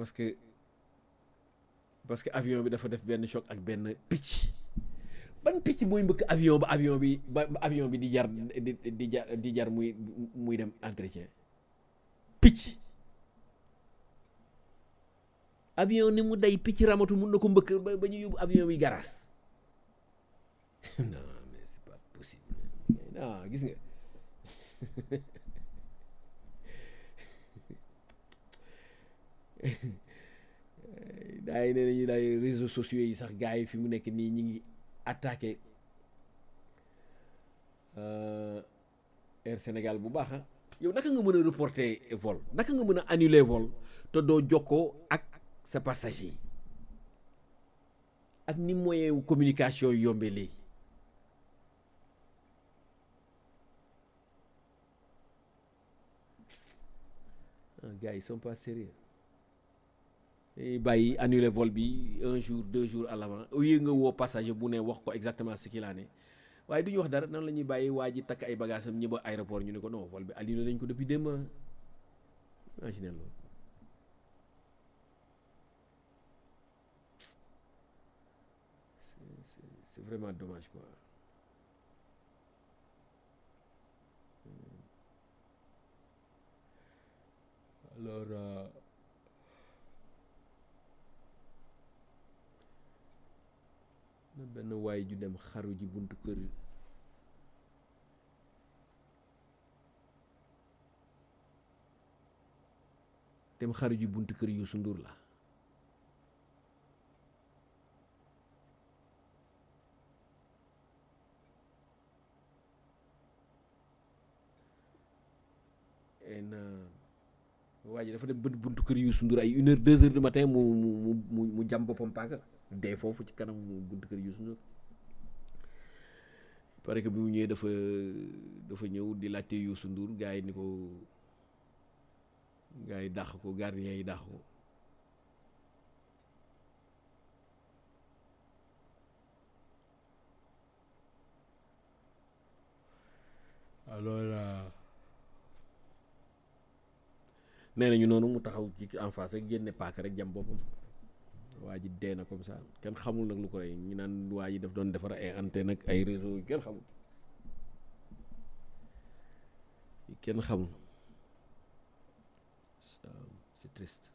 Speaker 2: avion bi dafa def benn choc ak benn picc ban picc mooy mbëkk avion ba avion bi di jar muy dem entretien picc avion ni mu day picc ramatu mun na ko mbëkk ba ñu yóbbu avion bi garaas non mais c'est pas possible non gis nga daay nee nañu daay réseaux sociaux yi sax gars yi fi mu nekk nii ñi ngi attaqué Air Sénégal bu baax yow naka nga mën a reporter vol naka nga mën a annuler vol te doo jokkoo ak sa passager yi ak ni moyen wu communication yu yombee léegi gars yi sont pas sérieux bàyyi annuler vol bi 1 jour 2 jours à l'avant au lieu nga woo passager bu ne wax ko exactement ce qu'il en est waaye du ñu wax dara nan la ñuy bàyyi waa ji takk ay bagages am ñëba aéroport ñu ne ko non vol bi annulé nañ ko depuis démb imagine loolu c'est vraiment dommage quoi alors na benn waay ju dem xaru ji buntu kër Youssou Ndour la waa ji dafa dem buntu kër Youssou Ndour ay 1h 2h du matin mu jam boppam paaka dee foofu ci kanam buntu kër Youssou Ndour parce que bi mu ñëwee dafa ñëw di laajte Youssou Ndour gars yi ni ko gars yi dàq ko gardien yi dàq ko alors nee nañu noonu mu taxaw ci en face rek génne paaka rek jam boppam waa ji dee na comme ça kenn xamul nag lu ko rey ñu naan waa ji daf doon defar ay antenne ak ay réseau yu kenn xamul c'est triste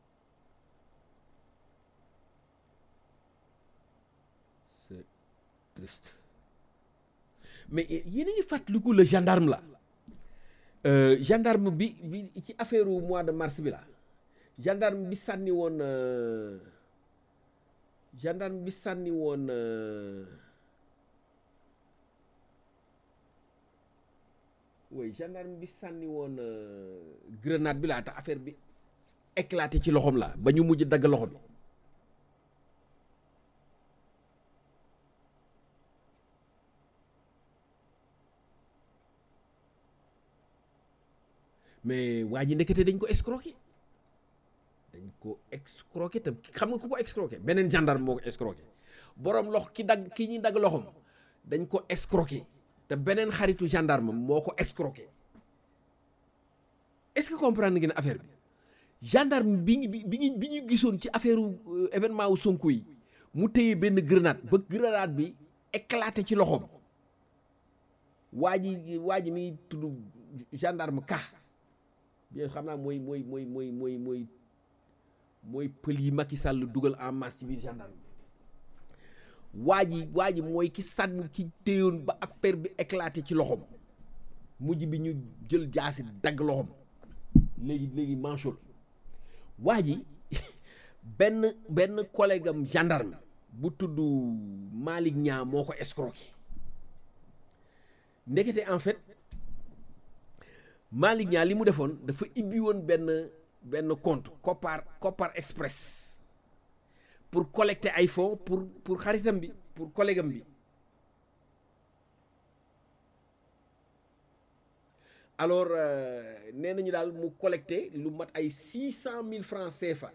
Speaker 2: c'est triste mais yéen a ngi fàttaliku le gendarme la gendarme bi ci affaire mois de mars bi la gendarme bi sànni woon oui gendarme bi sànni woon grenade bi laa te affaire bi éclaté ci loxoom la ba ñu mujj dagg loxo bi mais waa ji ndekete dañ ko escroqué te xam nga ku ko escroqué beneen gendarme moo ko escroqué boroom loxo ki ñuy dagg loxoom dañ ko escroqué te beneen xaritu gendarme moo ko escroqué est-ce que comprendre ngeen affaire bi gendarme bi ñu gisoon ci affaire événement wu Sonko yi mu téye benn grenade ba grenade bi éclaté ci loxoom waa ji mi tudd gendarme ka bien xam naa mooy pël yi Macky Sall dugal en masse ci biir gendarme waa ji mooy ki sànni ki téyoon ba affaire bi éclaté ci loxoom mujj bi ñu jël jaasi dagg loxoom léegi manchol waa ji benn collègue am gendarme bu tudd Malick Niang moo ko escroqué ndekete en fait Malick Niang li mu defoon dafa ibbi woon benn compte Kopar Express pour collecter ay fonds pour xaritam bi pour collègue am bi alors nee nañu daal mu collecté lu mat ay 600 000 francs CFA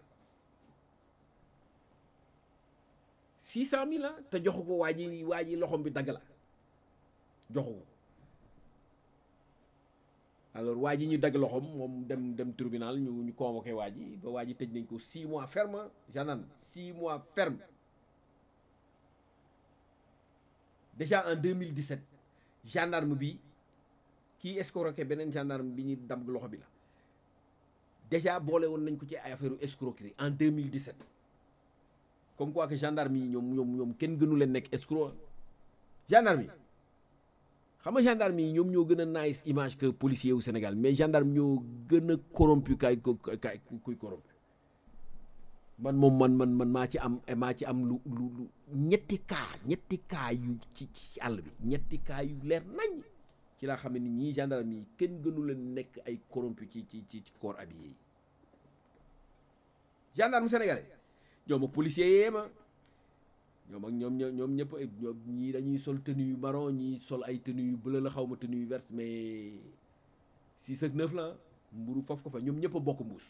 Speaker 2: 600 000 la te joxu ko waa ji loxom bi dagg la joxu ko alors waa ji ñu dagg loxom moom dem tribunal ñu convoqué waa ji ba waa ji tëj nañ ko 6 mois ferme gendarme 6 mois ferme déjà en 2017 gendarme bi kii escroqué beneen gendarme bi ñu dam loxo bi la déjà boole woon nañ ko ci ay affaire escroquerie en 2017 comme quoi que gendarme yi ñoom kenn gënu leen nekk escroc gendarme yi xam nga gendarme yi ñoom ñoo gën a nice image que policier wu Sénégal mais gendarme ñoo gën a corrompu kuy corrompu man maa ci am lu ñetti cas yu ci àll bi ñetti cas yu leer nañ ci laa xam ne ñii gendarme yi kenn gënu leen nekk ay corrompu ci corps habillé yi gendarme sénégalais ñoom ak policier yee ma ñoom ñëpp ñii dañuy sol tenue yu marron ñii sol ay tenue yu bleu la xaw ma tenue yu verte mais 6 ak 9 la mburu foofu ko fa ñoom ñëpp a bokk mbuus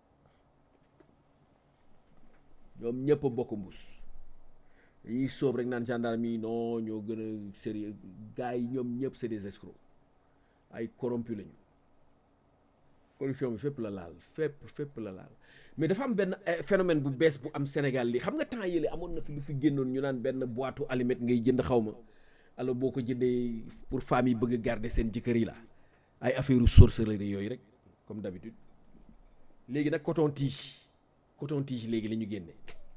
Speaker 2: dañuy sóob rek naan gendarme yi non ñoo gën a sérieux gars yi ñoom ñëpp c'est des escrocs ay corrompus lañu corruption bi fépp la laal mais dafa am benn phénomène bu bees bu am Sénégal li xam nga temps yële amoon na fi lu fi génnoon ñu naan benn boîte allumette ngay jënd xaw ma alors boo ko jëndee pour femmes yi bëgg a garder seen jëkkër yi la ay affaire sorcellerie yooyu rek comme d'habitude léegi nag coton tige léegi la ñu génne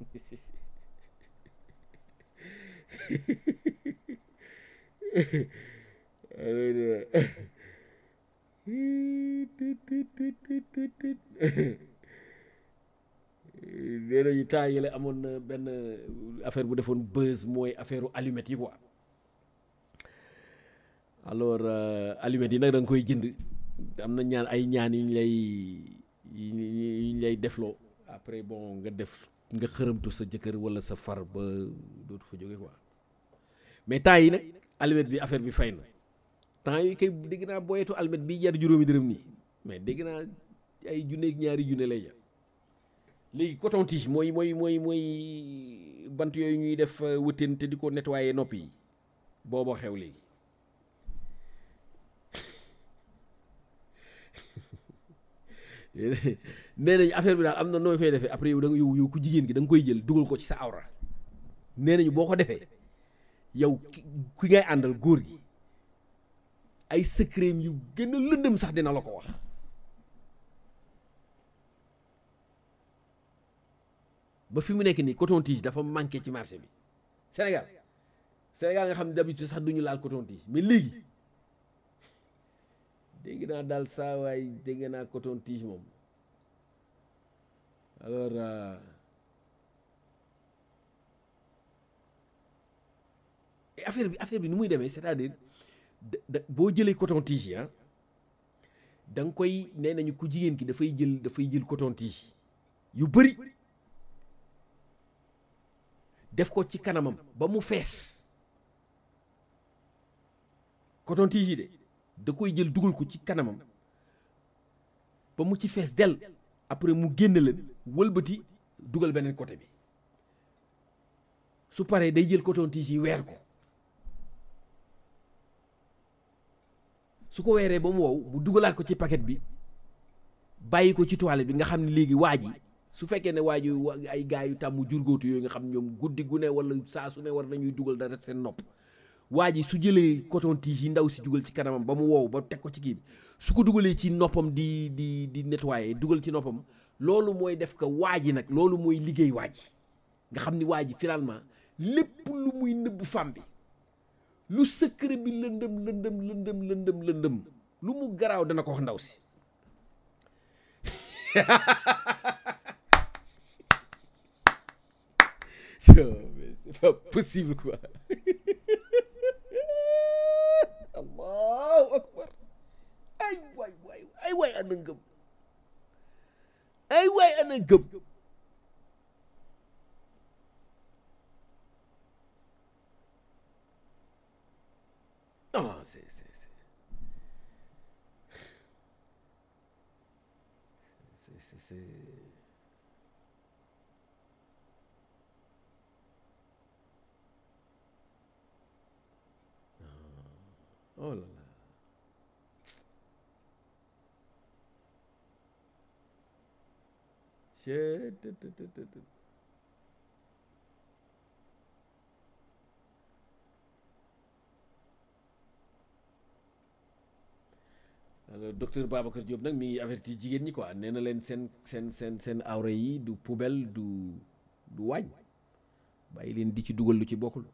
Speaker 2: nee nañu temps yële amoon na benn affaire bu defoon buzz mooy affaire allumette yi quoi alors allumette yi nag da nga koy jënd am na ñaan yu ñu lay defloo après bon nga xërëmtu sa jëkkër wala sa far ba dootu fa jóge quoi mais temps yi nag allumette bi affaire bi fay na temps yi kay dégg naa boyetu allumette bi jar juróomi dërëm nii mais dégg naa ay junneeg ñaari junne lay jar léegi coton tige mooy bant yooyu ñuy def wëteen te di ko nettoyer nopp yi booba xew léegi nee nañu affaire bi daal am na nooy fay defee après yow da nga yow ku jigéen gi da nga koy jël dugal ko ci sa awra nee nañu boo ko defee yow ki ngay àndal góor gi ay secret yu gën a lëndëm sax dina la ko wax ba fi mu nekk nii coton-tige dafa manqué ci marché bi Sénégal nga xam ne d'habitude sax duñu laal coton-tige mais léegi dégg naa daal saa waay dégg naa coton-tige moom alors affaire bi nu muy demee c'est-à-dire boo jëlee coton-tige yi da nga koy nee nañu ku jigéen ki dafay jël coton-tige yu bëri def ko ci kanamam ba mu fees coton-tige yi de da koy jël dugal ko ci kanamam ba mu ci fees del après mu génn leen wëlbati dugal beneen côté bi su paree day jël coton-tige yi weer ko su ko weeree ba mu wow mu dugalaat ko ci paquet bi bàyyi ko ci toilette bi nga xam ne léegi waa ji su fekkee ne waa ji ay gars yu tàmm jurgóotu yooyu nga xam ñoom guddi gu ne wala saa su ne war nañuy dugal dara seen nopp waa ji su jëlee coton-tige yi ndaw si dugal ci kanamam ba mu wow ba teg ko ci kii bi su ko dugalee ci noppam di nettoyer dugal ci noppam loolu mooy def ko waa ji nag loolu mooy liggéey waa ji nga xam ni waa ji finalement lépp lu muy nëbb femme bi lu secret bi lëndëm lu mu garaaw dana ko wax ndaw si c'est pas possible quoi allahu akbar ay waay ana ngëm ay waay ana ngëm non c'est oh là là alors docteur Babacar Diop nag mi ngi averti jigéen ñi quoi nee na leen seen awra yi du poubelle du waañ bàyyi leen di ci dugal lu ci bokkul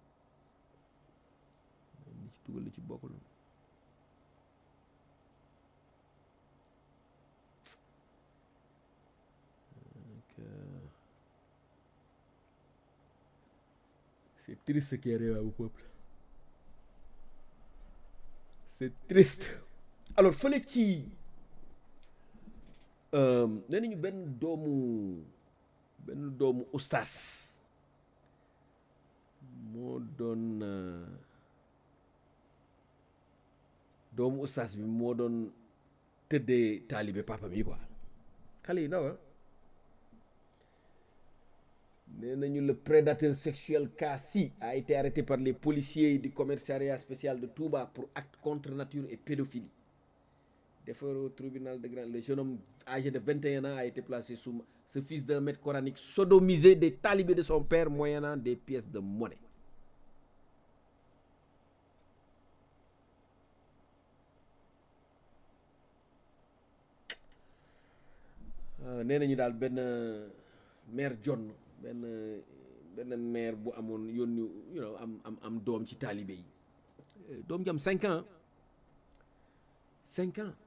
Speaker 2: c'est triste ce qui arrive au peuple c'est triste alors fële ci nee nañu benn doomu ustaas moo doon doomu ustaas bi moo doon tëddee taalibe papam yi quoi xale yi ndaw nee nañu le prédateur sexuel Kassi a été arrêté par les policiers du commissariat spécial de Touba pour acte contre nature et pédophilie. Déféré au tribunal de Grand. Le jeune homme âgé de 21 ans a été placé sous ce fils d'un maître coranique sodomisé des talibés de son père moyennant des pièces de monnaie. nee nañu daal benn mère John benn mère bu amoon yónni am doom ci taalibe yi doom ji am 5 ans 5 ans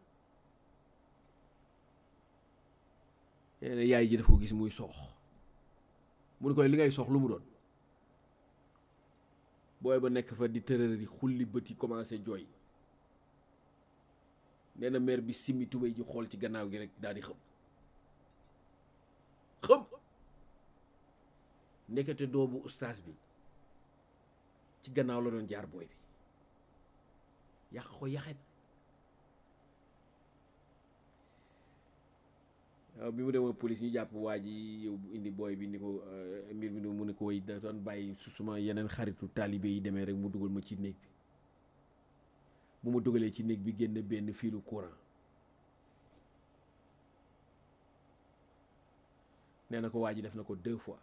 Speaker 2: nee na yaay ji daf ko gis muy soox mu ne koy li ngay soox lu mu doon booy ba nekk fa di tërër di xulli bët yi commencé jooy nee na mère bi simmi tubéy ji xool ci gannaaw gi rek daal di xam ndekete doomu ustaas bi ci gannaaw la doon jaar booy bi yàq ko yaxet waaw bi mu demoon police ñu jàpp waa ji yow indi booy bi ni ko mbir mi mu ne ko way da doon bàyyi su suma yeneen xaritu taalibe yi demee rek mu dugal ma ci néeg bi bu ma dugalee ci néeg bi génn benn fiilu courant nee na ko waa ji def na ko 2 fois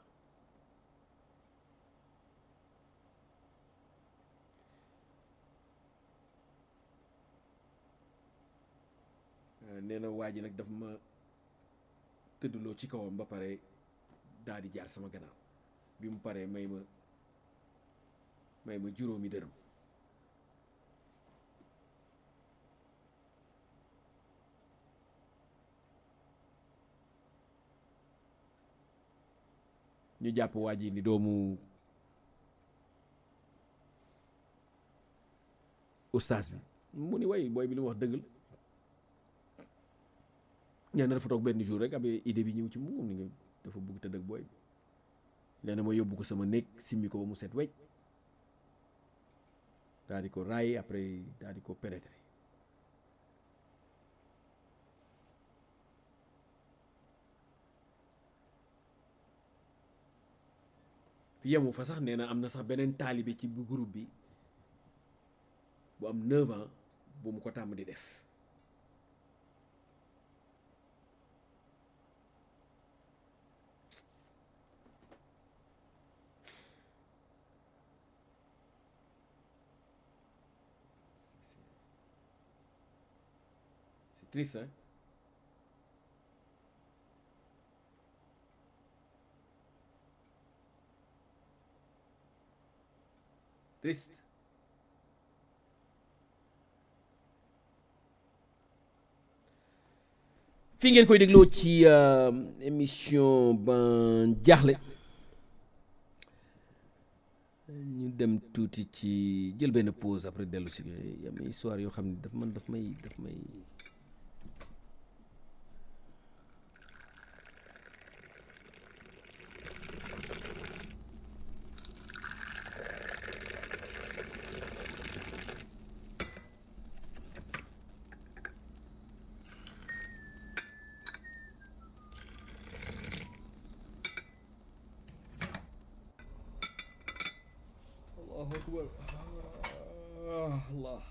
Speaker 2: nee na waa ji nag daf ma tëddloo ci kawam ba pare daal di jaar sama gannaaw bi mu paree may ma juróomi dërëm ñu jàpp waa ji ni doomu ustaas bi mu ni way booy bi li mu wax dëgg la nee na dafa toog benn jour rek amee idée bi ñëw ci moom ni nga dafa bëgg tëdd ak booy bi nee na ma yóbbu ko sama néeg simmi ko ba mu set wecc daal di ko raay après daal di ko pénétrer yemu fa sax nee na am na sax beneen taalibe ci bu groupe bi bu am 9 ans bu mu ko tàmm di def c'est triste hein triste fii ngeen koy dégloo ci émission Ban Jaaxle ñu dem tuuti ci jël benn pause après dellu si am histoire yoo xam ne daf may Allah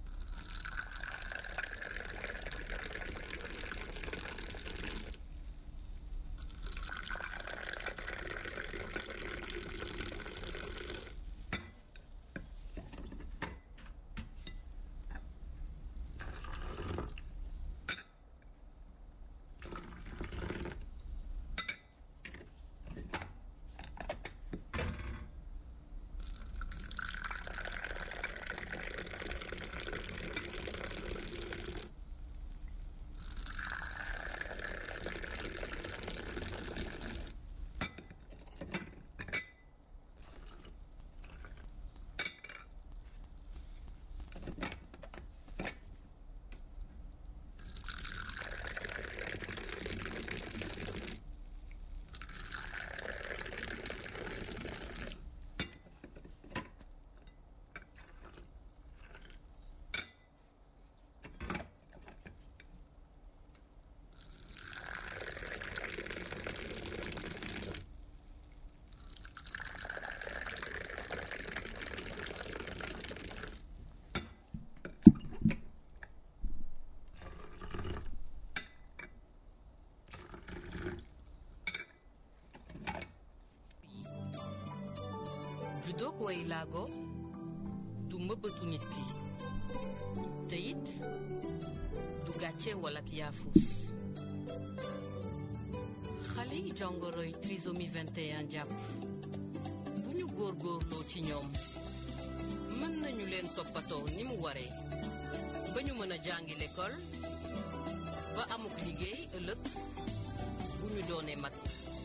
Speaker 3: judook way laago du mbëbëtu nit ki te it du gàcce wala ak yaafus xale yi jàngoroy trisomie 21 jàpp bu ñu góorgóorloo ci ñoom mën nañu leen toppatoo ni mu waree ba ñu mën a jàngi l'école ba amuk liggéey ëllëg bu ñu doonee mag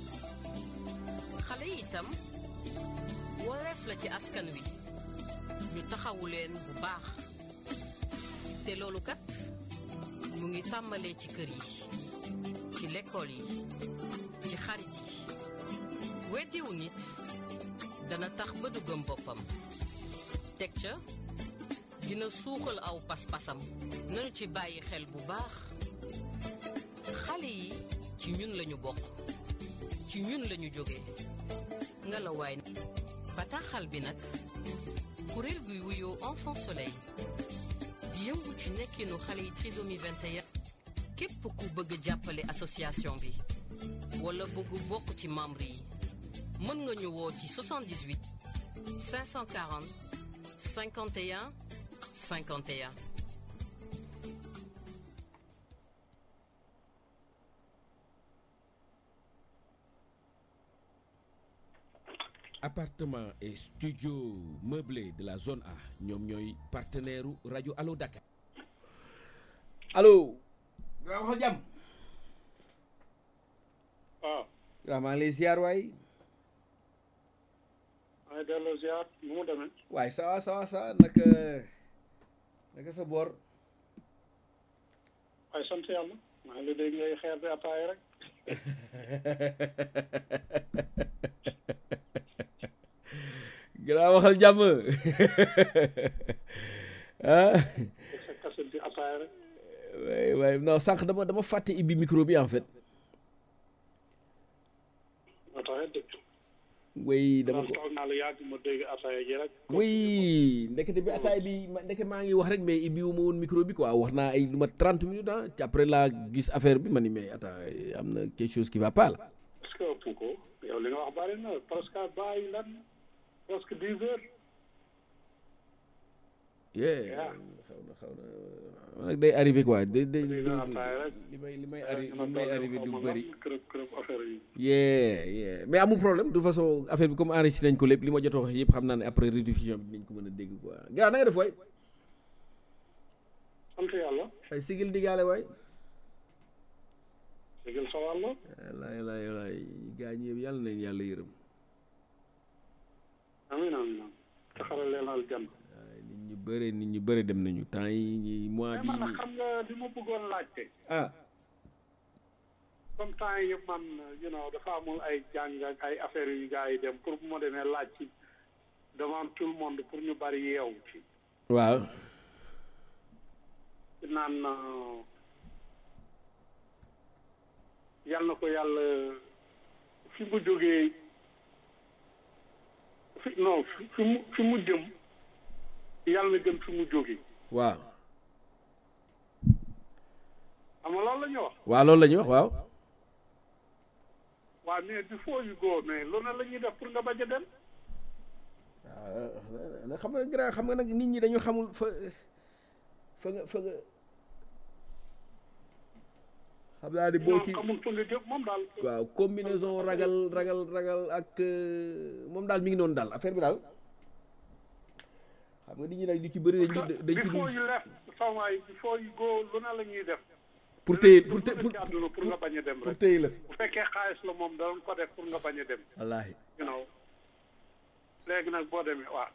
Speaker 3: xale yi itam wareef la ci askan wi ñu taxawu leen bu baax te loolu kat mu ngi tàmbalee ci kër yi ci l'école yi ci xarit yi weddiwu nit dana tax ba du gëm boppam teg ca dina suuxal aw pas-pasam nañu ci bàyyi xel bu baax xale yi ci ñun lañu bokk ci ñun lañu jóge nga la waay bataaxal bi nag kuréel guy wuyoo Enfant Soleil di yëngu ci nekkinu xale yi trisomie 21 képp ku bëgg jàppale association bi wala bëgg bokk ci membre yi mën nga ñu woo ci 78 540 51 51.
Speaker 2: Appartement et studio meublé de la zone A ñoom ñooy partenaire u rajo Allo Dakar. allo. maa waxal jàmm.
Speaker 4: waaw.
Speaker 2: waaw maa ngi lay ziar waay.
Speaker 4: maa ngi delloo ziar nu mu demee.
Speaker 2: waaye ça va naka sa boor.
Speaker 4: waaye sant yàlla. maa ngi lay dégg ngay xeer bi ataay rek.
Speaker 2: gannaaw waxal jàmm. ah.
Speaker 4: sa kaset bi ataay rek.
Speaker 2: waaye non sànq dama fàtte ibbi micro bi en fait.
Speaker 4: ataay dëgg.
Speaker 2: oui dama ko
Speaker 4: toog naa la yàgg ma dégg ataay ji rek.
Speaker 2: oui ndekete bi ataay bi ndeke maa ngi wax rek mais ibbi wu ma woon micro bi quoi wax naa ay lu ma 30 minutes ah après laa gis affaire bi ma ni mais attends am na quelque chose qui va pas là.
Speaker 4: est-ce que ëpp ko yow li nga wax bari na presque bàyyi lan presque 10 heures.
Speaker 2: xaw na nag day arrivé quoi day li may arrivé du bëri. mais amul problème de toute façon affaire bi comme enregistré nañ ko lépp li ma jot a wax yëpp xam naa ne après rediffusion bi dinañ ko mën a dégg quoi gars na nga def waay.
Speaker 4: sant yàlla.
Speaker 2: ay sigil digaale waay.
Speaker 4: sigil sa wàll.
Speaker 2: wallaay gars ñi yëpp yàlla nañ yàlla yërëm.
Speaker 4: amiin te xaral leen aljanna.
Speaker 2: nit ñu bëri dem nañu temps yi mois bi.
Speaker 4: mais man xam nga li ma bëggoon laajte. comme temps yi yëpp man dafa amul ay jàng ak ay affaires yu gars yi dem pour bu ma demee laaj ci devant tout le monde pour ñu bari yeewu ci.
Speaker 2: waaw.
Speaker 4: naan yal na ko yàlla fi mu jógee fi mu jëm. yàlla na gën fi mu jóge.
Speaker 2: waaw.
Speaker 4: xam nga loolu la ñuy wax.
Speaker 2: waaw loolu la ñuy wax waaw.
Speaker 4: waaw mais before you go mais lu ne la ñuy def pour nga bañ a dem.
Speaker 2: waaw xam nga nag nit ñi dañu xamul fa nga xam naa ni boo ci
Speaker 4: xamul fa nga jëm moom daal.
Speaker 2: waaw combinaison ragal ak moom daal mi ngi noonu daal affaire bi daal. xam nga nit ñi nag ñu ci bëri dañ ci
Speaker 4: before you left sawaay before you go lu ne la ñuy def.
Speaker 2: pour téye
Speaker 4: pour nga bañ a dem rek.
Speaker 2: pour téye la fi.
Speaker 4: bu fekkee xaalis la moom danañ ko def pour nga bañ a dem.
Speaker 2: wallaahi.
Speaker 4: léegi nag boo demee waaw.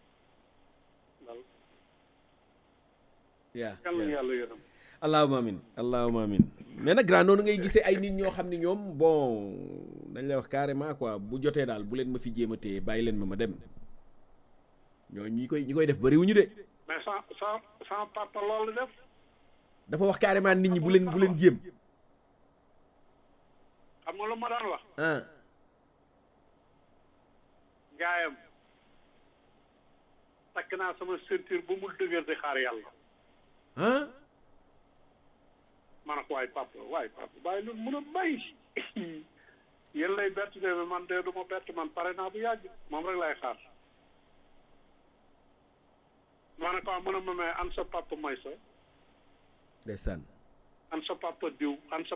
Speaker 4: yal na yàlla yërëm.
Speaker 2: allahumma amin mais nag grand noonu ngay gisee ay nit ñoo xam ne ñoom bon dañ lay wax carrément quoi bu jotee daal bu leen ma fi jéem a téye bàyyi leen ma dem. ñooñu ñi koy def bëriwuñu de.
Speaker 4: mais sans papa loolu def.
Speaker 2: dafa wax carrément nit ñi bu leen jéem.
Speaker 4: xam nga lu ma daan wax. gaayam takk naa sama ceinture bu mu dëgër di xaar yàlla. ma ne ko waay papa bàyyi lu mun a bàyyi. yéen lay bett de man de du ma bett man pare naa bu yàgg moom rek lay xaar. ma ne ko mën a ma may an sa papa may sa.
Speaker 2: ndeysaan.
Speaker 4: an sa papa diw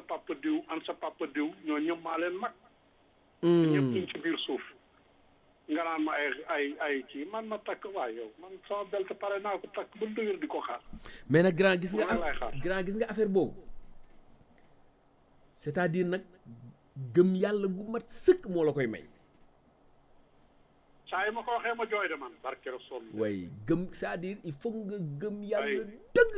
Speaker 4: ñoo ñëpp maa leen mag. ñëpp ñu ci biir suuf. nga naan ma ay kii man ma takk waay yow man sama belt pare naa ko takk ba dëgër di ko xaar.
Speaker 2: mais nag grand gis nga affaire boobu. c'est-à-dire nag gëm yàlla gu mat sëkk moo la koy may.
Speaker 4: saa yi ma ko waxee ma jooy de man barke Rasul.
Speaker 2: way gëm c'est-à-dire il faut nga gëm yàlla dëgg.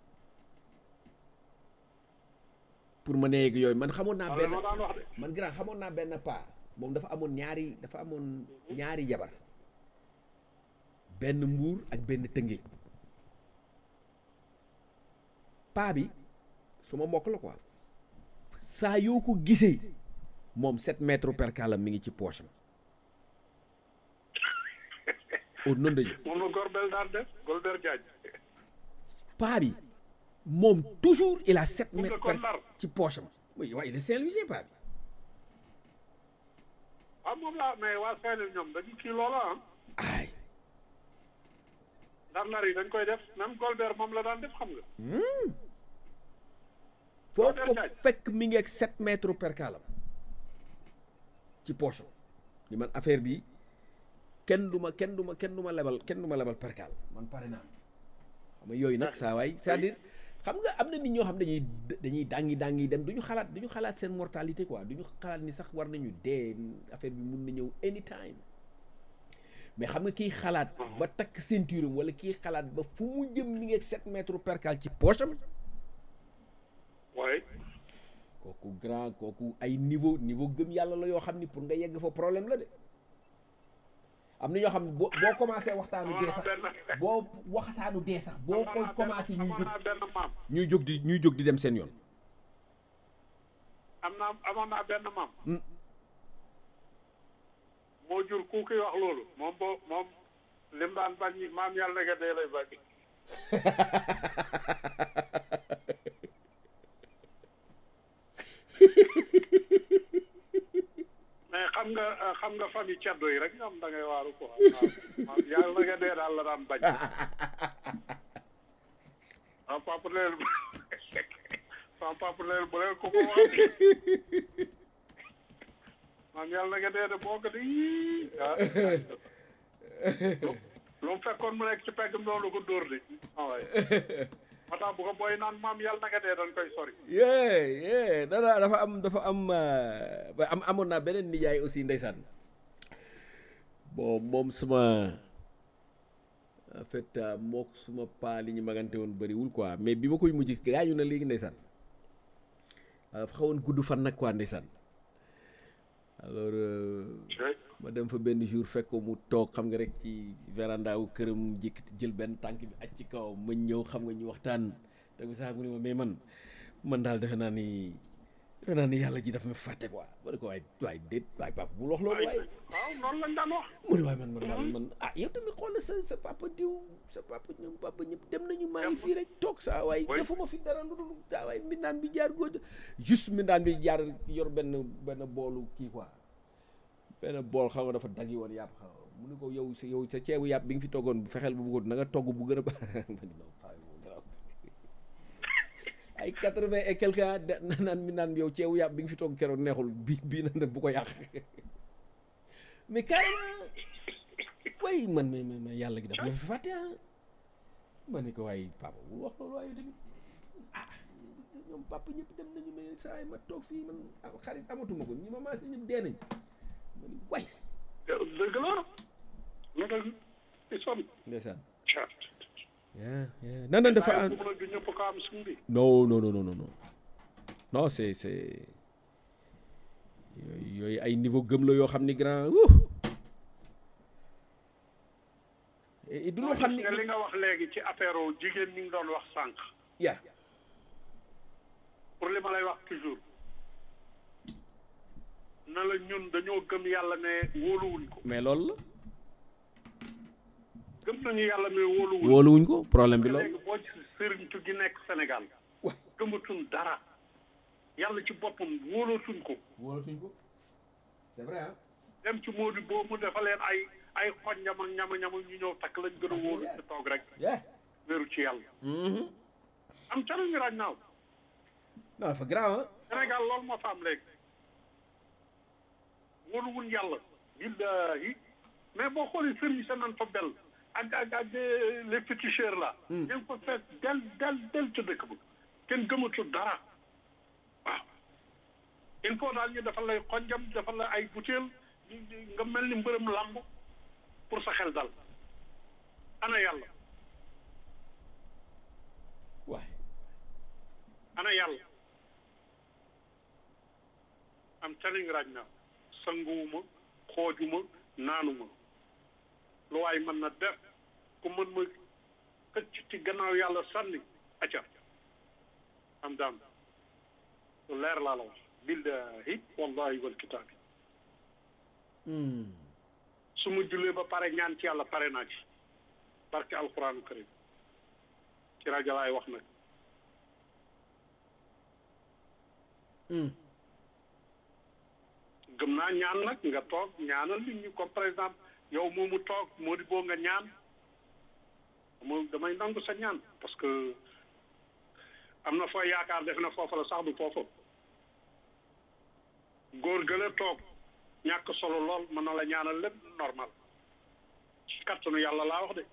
Speaker 2: pour ma neeg yooyu man xamoon naa benn paa moom dafa amoon ñaari jabar benn Mbuur ak benn Tëngéej paa bi su ma mbokk la quoi saa yoo ko gisee moom 7 mètres per kalam mi ngi ci poche am au nom de Dieu
Speaker 4: moom la Gorbel daan def Golbert Diagne
Speaker 2: paa bi moom toujours il a 7 mètres per ci poche am oui waaye il est Saint-Louisien paa bi
Speaker 4: ah moom laa mais waa Saint-Louis ñoom dañu kii loola ah.
Speaker 2: ay
Speaker 4: ndar yi dañ koy def même Golbert moom la daan def xam nga.
Speaker 2: foo ko fekk mi ngi ak 7 mètres perkalam ci poche li man affaire bi kenn du ma lebal perkal man pare naa xam nga yooyu nag saa waay c'est-à-dire xam nga am na nit ñoo xam dañuy dangi dem duñu xalaat seen mortalité quoi duñu xalaat ni sax war nañu dee affaire bi mun na ñëw anytime mais xam nga kiy xalaat ba takk ceinture am wala kiy xalaat ba fu mu jëm mi ngi ak 7 mètres percal ci poche am
Speaker 4: waaye
Speaker 2: kooku grand kooku ay niveau gëm yàlla la yoo xam ni pour nga yegg fa problème la de am na ñoo xam ne boo commencé waxtaanu dee sax boo koy commencé ñuy jóg di dem seen yoon.
Speaker 4: amoon naa benn maam. moo jur ku koy wax loolu moom lim daan bañ maam yàlla nga dee lay bañ. mais xam nga famille ceddo yi rek ñoom da ngay waaru quoi waaw yàlla nga dee daal la daan bañ. sama papa leen bu leen ko wax maam yàlla nga dee de boo ko di lu mu fekkoon mu nekk ci peggam loolu ko dóor de waaye moo tax bu ko booy naan maam yàlla na nga dee dañ koy sori.
Speaker 2: dafa am amoon naa beneen nijaay aussi ndeysaan bon moom suma en fait mook suma paa li ñu magante woon bëriwul quoi mais bi ma koy mujj gaañu na léegi ndeysaan dafa xawoon gudd fan nag quoi ndeysaan alors ma dem fa benn jour fekk ko mu toog xam nga rek ci véranda wu këram jël benn tànk bi aj ci kaw ma ñëw xam nga ñu waxtaan te bu sax mu ne ma mais man daal defe naa ni yàlla ji dafa ma fàtte quoi ma ne ko waay déet waay papa bul wax loolu waay.
Speaker 4: waaw noonu lañ daan wax.
Speaker 2: mu ne waay man yow tamit xool sa papa diw sa papa ñoom papa ñëpp dem nañu maa ngi fii rek toog saa waay defuma fi dara lu dul saa waay mbindaan bi jaar góor juste mbindaan bi jaar yor benn boolu kii quoi benn bool xam nga dafa daggi woon yàpp xam mu ne ko yow sa ceebu yàpp bi nga fi toggoon bu fexeel bu bëggoon na nga togg bu gën a baax ay 80 et quelque ans naan mi naan yow ceebu yàpp bi nga fi togg keroog neexul bii na bu ko yàq mais carrément way man yàlla gi daf ma fi fàtte ma ne ko waaye papa bu wax loolu waaye tamit ñoom papa ñëpp dem nañu mais saa yi ma toog fii man xarit amatuma ko ñi ma maas ñëpp dee nañ ma ne way
Speaker 4: dëgg la na dëgg i son
Speaker 2: ndeysaan nan dafa non c'est yooyu ay niveau gëm la yoo xam ni grand du loo xam ni
Speaker 4: li nga wax léegi ci affaire jigéen ñi ngi doon wax sànq pour li ma lay wax toujours na la ñun dañoo gëm yàlla ne wóoluwuñ ko
Speaker 2: mais loolu la
Speaker 4: gëm nañu yàlla mais
Speaker 2: wóoluwuñ ko problème bi loolu
Speaker 4: léegi boo ci sëriñtu gi nekk Sénégal gëmatuñ dara yàlla ci boppam wóolootuñ ko
Speaker 2: c'est vrai ah
Speaker 4: dem ci Mody boobu mu defa leen ay xoj ñama ñu ñëw takk lañ gën a wóolu ci toog rek wéeru ci yàlla am ca lañu raaj naaw
Speaker 2: non dafa grave
Speaker 4: Sénégal loolu moo fa am léegi wóoluwuñ yàlla billahi mais boo xoolee sëriñ sa nan fa bel ak les féticheurs là ña ngi ko fekk del ca dëkk ba kenn gëmatul dara waaw il faut daal ñu defal lay xonjam defal la ay butéel nga mel ni mbërëm làmb pour sa xel dal ana yàlla
Speaker 2: waay
Speaker 4: ana yàlla am taniñ raaj naa sanguwuma xoojuma naanuma lu waay mën na def ku mën ma xëcc ci gannaaw yàlla sànni acca am daam lu leer laa la wax billahi wallahi wal kitaabi su ma jullee ba pare ñaan ci yàlla pare naa ci barke alquranu karim ci rajo laay wax nag gëm naa ñaan nag nga toog ñaanal nit ñi comme par exemple yow moomu toog moo di boo nga ñaan moom damay nangu sa ñaan parce que am na foo yaakaar def na foofa la sax du foofa góor gële toog ñàkk solo lool mën na la ñaanal lépp normal ci kattanu yàlla laa wax de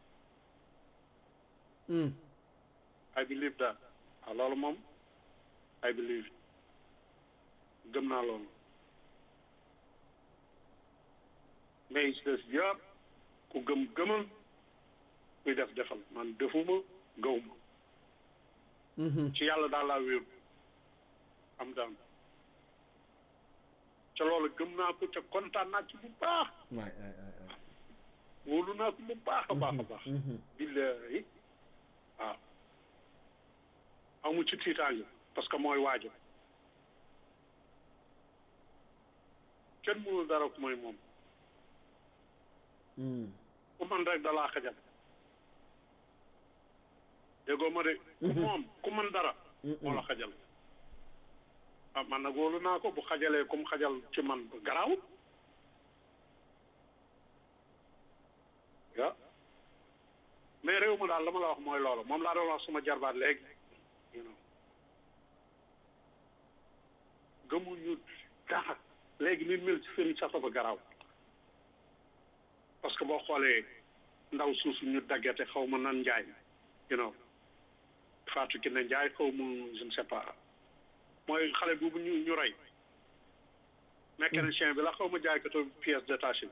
Speaker 4: I believe that waaw loolu moom I believe gëm naa loolu mais si des yëpp ku gëm gëmal kuy def defal man defuma gawuma ci yàlla daal laa wéeru am daan ca loolu gëm naa ko ca kontaan naa ci bu baax wóolu naa ko bu baax a baax a baax billahi waaw amu ci tiitaange parce que mooy waajo kenn mënul dara ku mooy moom ku man rek dalaa xajal déggoo ma de ku man dara moo la xajal ah man nag wóolu naa ko bu xajalee comme xajal ci man garaaw waaw mais réew ma daal la ma la wax mooy loolu moom laa doon wax suma jarbaat léegi gëmuñu dara léegi nit mel ci sëriñ sax dafa garaaw parce que boo xoolee ndaw suusu ñu daggate xaw ma nan njaay Fatou Kiné Njaay xaw ma je ne sais pas mooy xale boobu ñu rey mécanicien bi la xaw ma jaaykatu pièce détachée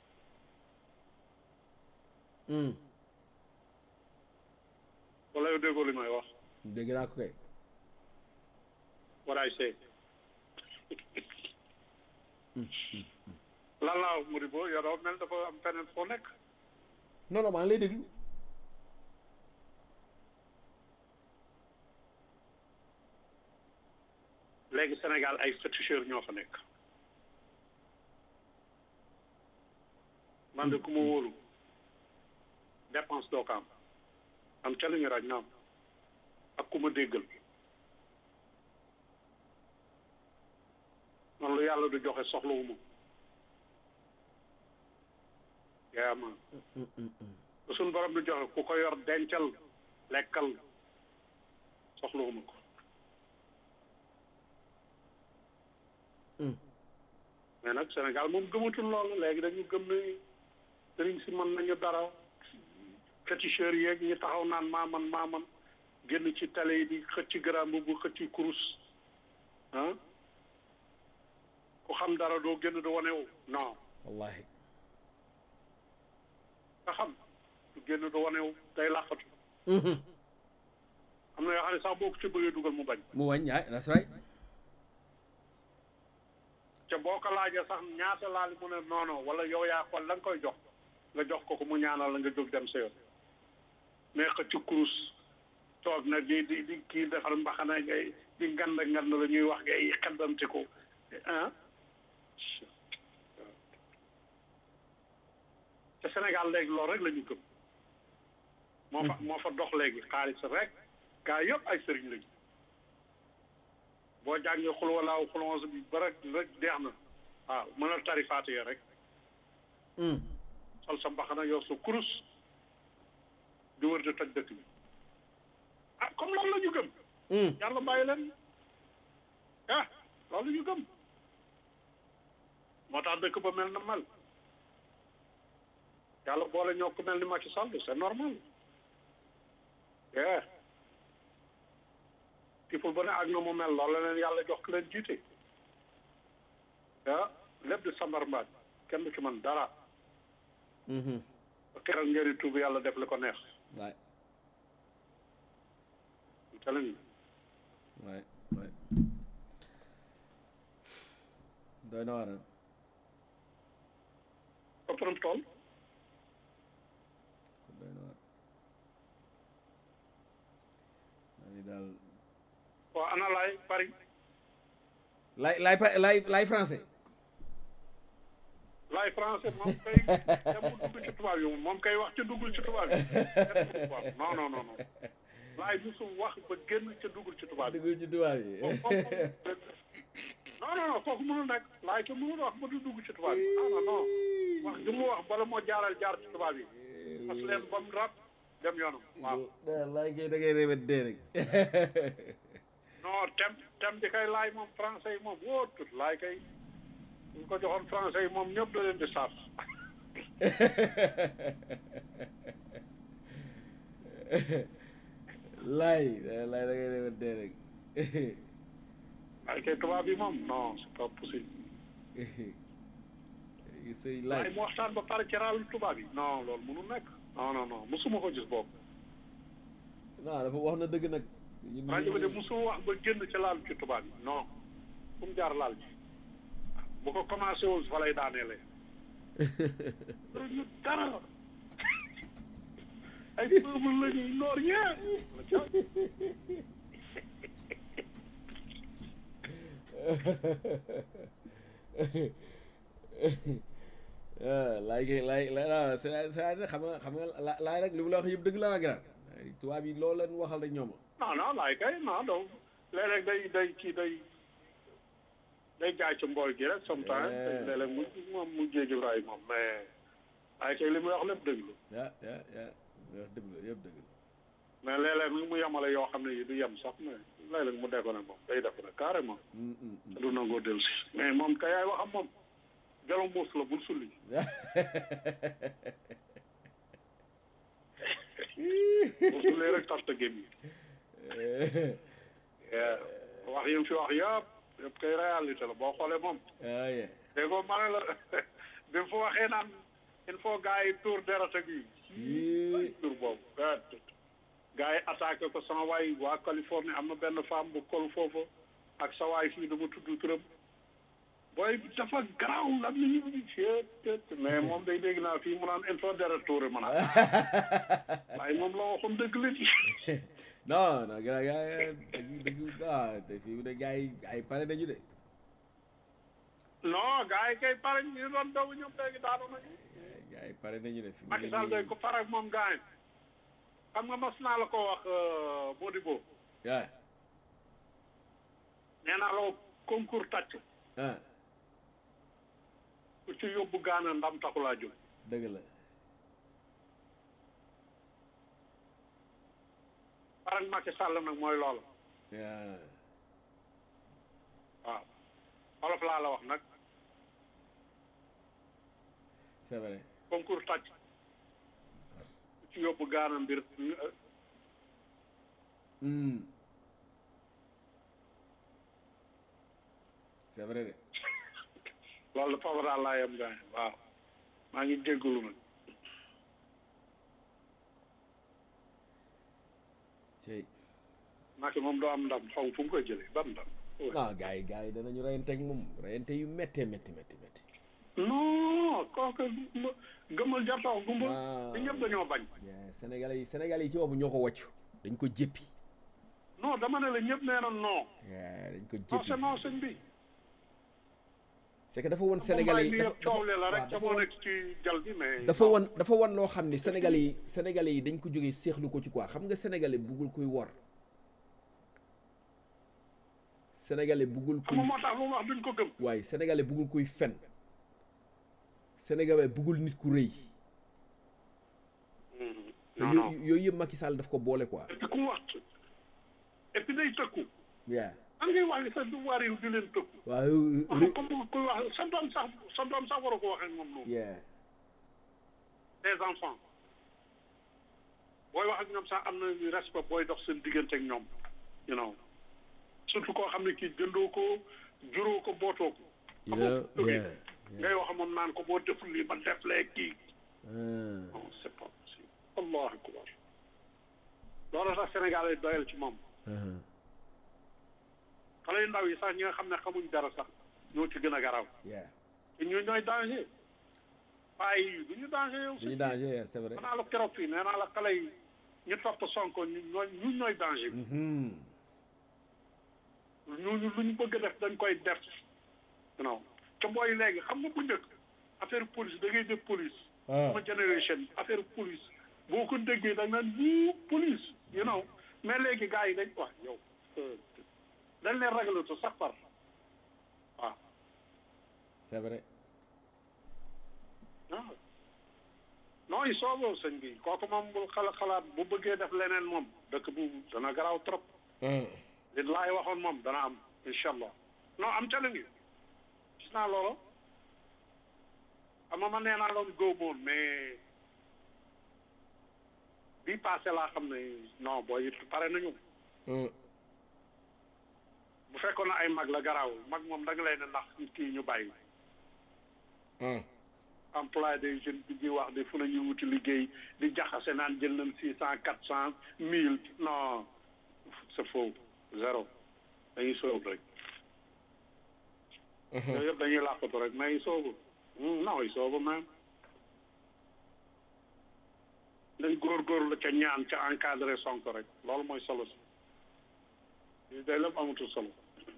Speaker 4: wala yow déggoo li may wax
Speaker 2: dégg naa ko kay
Speaker 4: what I say lan laa wax Modibo yow dafa mel dafa am feneen foo nekk
Speaker 2: non non maa ngi lay déglu
Speaker 4: léegi Sénégal ay féticheurs ñoo fa nekk man de ku ma wóolu dépense doo ko am ca li ñu raj naam ak ku ma déggal man lu yàlla du joxe soxlawuma yaa ma lu suñ borom du joxe ku ko yor dencal lekkal soxlawuma ko mais nag Sénégal moom gëmatul loolu léegi dañu gëm ne sëriñ si mën nañu dara féticheurs yeeg ñu taxaw naan maaman génn ci télé yi di xëcc garaam bu xëcc kurus ah ku xam dara doo génn di wanewu non
Speaker 2: wallahi
Speaker 4: nga xam du génn di wanewu day làqatu am na yoo xam ne sax boo ko ci bëggee dugal mu bañ
Speaker 2: mu wañ yaay that's right
Speaker 4: te boo ko laajee sax ñaata laal mu ne non wala yow yaa xool la nga koy jox nga jox ko mu ñaanal la nga jóg dem sa yoon mais xëcc kurus toog na di kii defar mbaxana ngay di ngand la ñuy wax ngay xeddamti ko ah te Sénégal léegi loolu rek la ñu gëm moo fa dox léegi xaalis rek gaa yëpp ay sëriñ lañu boo jàngee xul walaaw xulonse bi ba rek deex na waaw mën a tarifaatee rek sol sa mbaxana yow sa kurus di wër di toj dëkk bi ah comme loolu la ñu gëm yàlla bàyyi leen loolu la ñu gëm moo tax dëkk ba mel na mel yàlla boole ñoo ko mel ni Macky Sall c'est normal people ba ne ak na mu mel loolu la leen yàlla jox leen jiite lépp di sambar mbaaj kenn du ci man dara keroog ngeen tuub yàlla def li ko neex
Speaker 2: waay
Speaker 4: telling
Speaker 2: waay doy na waar
Speaker 4: ëppram tool
Speaker 2: doy na waar ani daal
Speaker 4: waaw ana laay Paris
Speaker 2: laay français
Speaker 4: laay français moom kay demul dugg ci tubaab yi moom kay wax ca duggul ci tubaab yi non laay musu wax ba génn ca duggul ci tubaab yi
Speaker 2: duggul ci tubaab yi
Speaker 4: non non kooku mënul nekk laay te mënul wax ba du dugg ci tubaab yi non wax ju mu wax bala moo jaar ci tubaab yi parce que leen ba mu rab dem yoonam waaw.
Speaker 2: laay kay da ngay rébét dee rek.
Speaker 4: non tem di kay laay moom français yi moom wóor tut laay kay ñu ko joxoon français yi moom ñëpp da leen di saaf.
Speaker 2: laay da ngay rébét dee rek.
Speaker 4: laay kay tubaab yi moom non c'est pas possible.
Speaker 2: sëy
Speaker 4: laay mu waxtaan ba pare ci raalu tubaab yi non loolu mënul nekk. non musuma ko gis boobu.
Speaker 2: non dafa wax na dëgg nag.
Speaker 4: rajo bi de musuma wax ba génn ci laal ci tubaab yi non fu mu jaar laal ji bu ko commencé wul fa lay daaneele. ñu dara ay peuple la ñuy noor ñeer.
Speaker 2: laay c'est-à-dire xam nga laay rek li mu la wax yëpp dëgg la grand tubaab yi loolu leen waxal rek ñoom.
Speaker 4: non laay kay non donc léeg-léeg day jaay ci mbool gi rek sometimes léeg-léeg mu jéggi raay moom mais laay kay li muy wax lépp dëgg la.
Speaker 2: wax dëgg la yëpp dëgg la.
Speaker 4: mais léeg-léeg mu yemale yoo xam ne yi du yem sax mais léeg-léeg mu dekkoon moom day def na carrément. du nangoo dellu si mais moom kay yaay waxam moom jalo muus la bul sulli. bul sulli rek taf ta gémmi. wax yi mu fi wax yëpp kay réalité la boo xoolee moom. dégg nga ma ne la bi mu fa waxee naan il faut gars yi tuur deret ak yi. tuur boobu. gars yi attaqué ko sama waay waa Californie am na benn femme bu kol foofu ak sa waay fii dama tudd turam booy dafa garaaw la ñu mais moom day dégg naa fii mu naan il faut deret tuure ma naan waaye moom la waxoon dëgg la ci.
Speaker 2: non dëgg te fii de gars yi pare nañu de.
Speaker 4: non gars yi kay pare ñu doon daw ñoom léegi daanu nañu.
Speaker 2: gars yi pare nañu de.
Speaker 4: Macky Sall day ko pare ak moom gars yi xam nga mas naa la ko wax Modibo.
Speaker 2: waaw.
Speaker 4: nee naa la concours tàcc. ku ci yóbbu gaana ndam taxulaa jóg.
Speaker 2: dëgg la.
Speaker 4: pare ak Macky Sall nag mooy loolu. waaw wolof laa la wax nag.
Speaker 2: c'est vrai.
Speaker 4: concours tàcc. ci yóbbu gaana mbir.
Speaker 2: c'est vrai de.
Speaker 4: loolu foofu daal laa yem gaañ waaw maa ngi jégalu nag.
Speaker 2: cey.
Speaker 4: Macky moom doo am ndam xaw fu mu koy jëlee ban ndam.
Speaker 2: non gars yi danañu reyante ak moom reyante yu méttee métti.
Speaker 4: non kooku gëmal jartaw gumba. waaw ñëpp dañoo bañ.
Speaker 2: Sénégalais yi ci boobu ñoo ko wàccu dañ ko jéppi.
Speaker 4: non dama ne la ñëpp nee na non.
Speaker 2: dañ ko jéppi
Speaker 4: non c'est non sëñ bi.
Speaker 2: c'est que dafa woon Sénégalais yi dafa woon loo xam ni Sénégalais yi dañ ko jógee seexlu ko ci quoi xam nga Sénégalais buggul kuy wor. Sénégalais buggul kuy
Speaker 4: moo tax lu wax duñ ko gëm.
Speaker 2: waaye Sénégalais buggul kuy fen. Sénégalais buggul nit ku rëy.
Speaker 4: non
Speaker 2: yooyu yëpp Macky Sall daf ko boole quoi.
Speaker 4: et puis ku wax et puis day tëkku.
Speaker 2: waaw.
Speaker 4: an ngay wax sa du waar yi di leen tëkku.
Speaker 2: waaw
Speaker 4: comme kuy wax sa doom sax war a ko waxee moom noonu. des enfants booy wax ak ñoom sax am na respect booy dox seen diggante ak ñoom you know surtout koo xam ne kii jëndoo ko juróo ko bootoo ko. ngay wax moom naan ko boo deful lii ba def lee kii. non c'est pas possible. allahu akbar loolu tax Sénégal yi doyal ci moom. xale yu ndaw yi sax ñi nga xam ne xamuñ dara sax ñoo ci gën a garaaw. te ñooy danger. paa yi du ñu danger yow.
Speaker 2: du ñu danger c'est vrai.
Speaker 4: naa la keroog fii nee naa la xale yi ñu topp Sonko ñooy danger. ñooñu lu ñu bëgg a def dañ koy def. non te booy léegi xam nga bu njëkk affaire police da ngay def police. sama génération affaire police boo ko déggee da nga naan police you know mais léegi gars yi dañ wax yow dañ leen ragalatu sax far
Speaker 2: c'est vrai.
Speaker 4: ah non il sooboo sëñ bi kooku moom bul xalaat bu bëggee def leneen moom dëkk bu dana garaaw trop. li laay waxoon moom dana am incha allah non am ca la ngi gis naa loolu ama ma nee naa loon góoboon mais bii passé laa xam ne non booy it pare nañu. bu fekkoon na ay mag la garaaw mag moom da nga lay ne ndax kii ñu bàyyi. emploi des jeunes bi di wax de fu na ñuy wuti liggéey di jaxase naan jël nañ 600 400 1000 non c'est faux zéro dañuy soob rek. yooyu yëpp dañuy làqatu rek mais soobu non yi soobu même dañ góorgóorlu ca ñaan ca encadré Sonko rek loolu mooy solo si lii day lépp amatul solo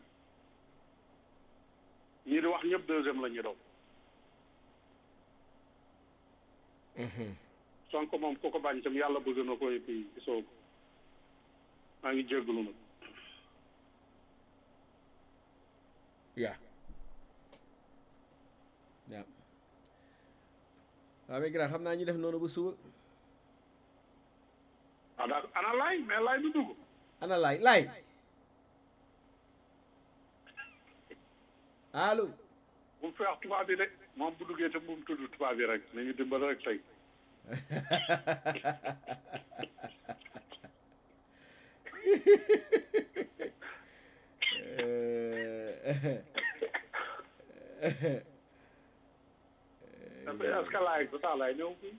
Speaker 4: ñi di wax ñëpp deuxième la ñu daw. Sonko moom ku ko bañ tam yàlla bëgg na ko et puis gisoo ko maa ngi jégalu nag.
Speaker 2: yaa waaw mais grand xam naa ñu def noonu ba suba.
Speaker 4: ah daa ana laay mais laay du dugg.
Speaker 2: ana laay allo.
Speaker 4: bu mu fi wax tubaab bi de moom bu duggee te bu mu tudd tubaab bi rek nañu dimbal rek tey. est-ce que laay bu tax laay ñëw fii.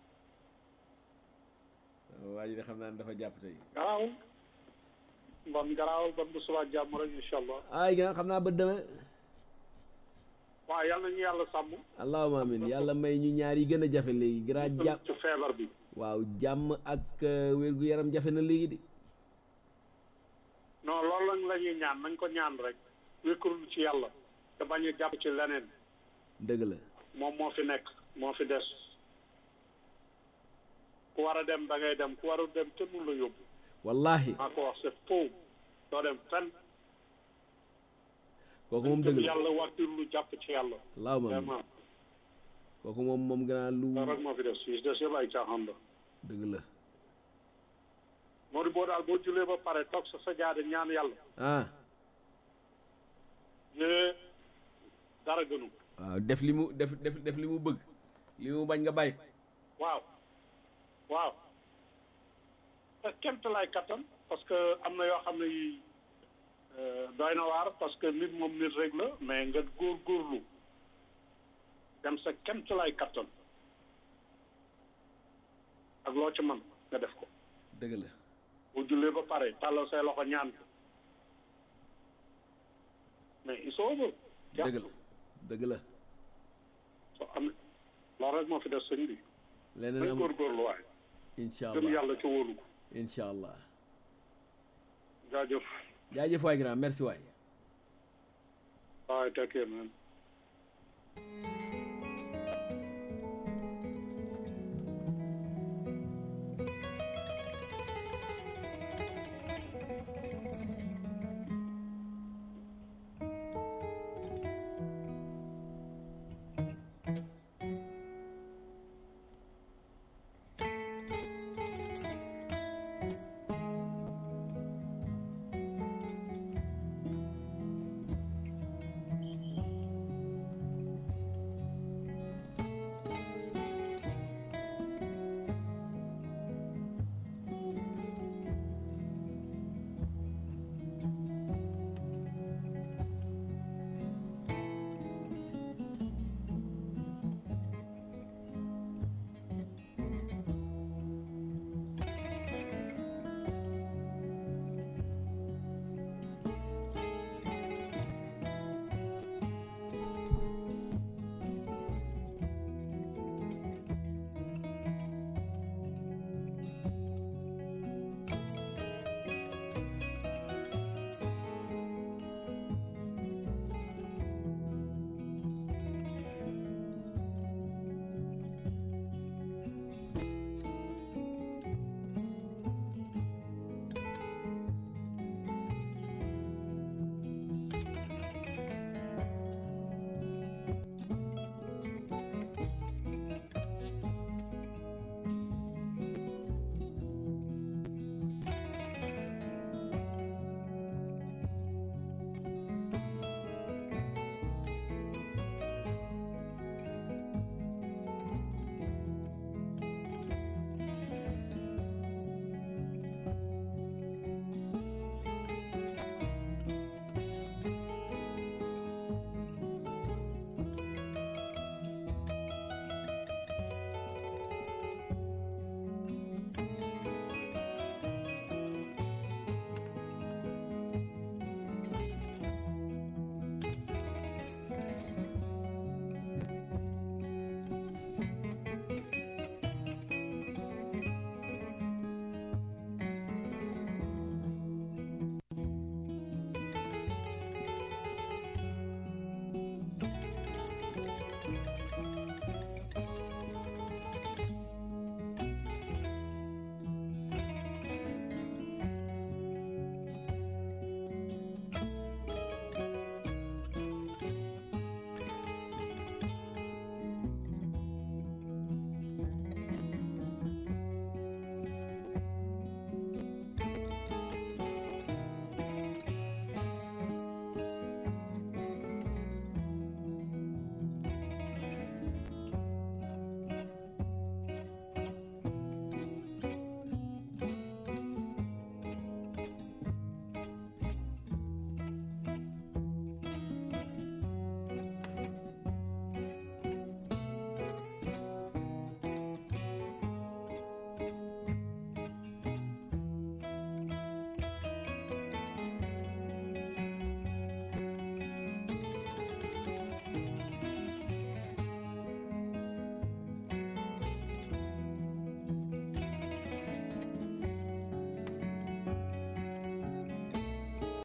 Speaker 2: waa ji de xam naa ne dafa jàpp tey.
Speaker 4: garaawul bon garaawul bon bu subaa jàmm rek incha allah.
Speaker 2: ay gën xam naa ba demain.
Speaker 4: waaw yal nañu yàlla sàmm.
Speaker 2: allahumma amin yàlla may ñu ñaar yi gën a jafe léegi. grand jàmm
Speaker 4: ci feebar bi.
Speaker 2: waaw jàmm ak wér gu yaram jafe na léegi de.
Speaker 4: non loolu la ñuy ñaan nañ ko ñaan rek. wékkurul ci yàlla. te bañ a jàpp ci leneen.
Speaker 2: dëgg la.
Speaker 4: moom moo fi nekk moo fi des. ku war a dem da ngay dem ku warul dem te mun la yóbbu.
Speaker 2: wallahi
Speaker 4: maa ko wax c'est faux. doo dem fenn.
Speaker 2: kooku moom dëgg la
Speaker 4: yàlla waxtu lu jàpp ci yàlla.
Speaker 2: allahumma amin kooku moom gën a lu.
Speaker 4: rek moo fi des si des yëpp ay caaxaan la.
Speaker 2: dëgg la.
Speaker 4: moo di boo daal boo julee ba pare toog sa jaade ñaan yàlla.
Speaker 2: ah.
Speaker 4: yee dara gënu.
Speaker 2: waaw def li mu def li mu bëgg. li mu bañ nga bàyyi.
Speaker 4: waaw. te kemt lay kattan parce que am na yoo xam ne yi doy na waar parce que nit moom nit rek la mais nga góorgóorlu dem sa kemt lay kattan ak loo ci mën nga def ko.
Speaker 2: dëgg la.
Speaker 4: boo jullee ba pare tàllal say loxo ñaan ko mais il faut que.
Speaker 2: dëgg la.
Speaker 4: soo am loolu rek moo fi def sëñ bi.
Speaker 2: leneen am
Speaker 4: góorgóorlu waaye.
Speaker 2: incha allah
Speaker 4: gëm yàlla ci wóolu ko.
Speaker 2: incha allah.
Speaker 4: jaajëf
Speaker 2: waay grand merci waay.
Speaker 4: waaye take care man.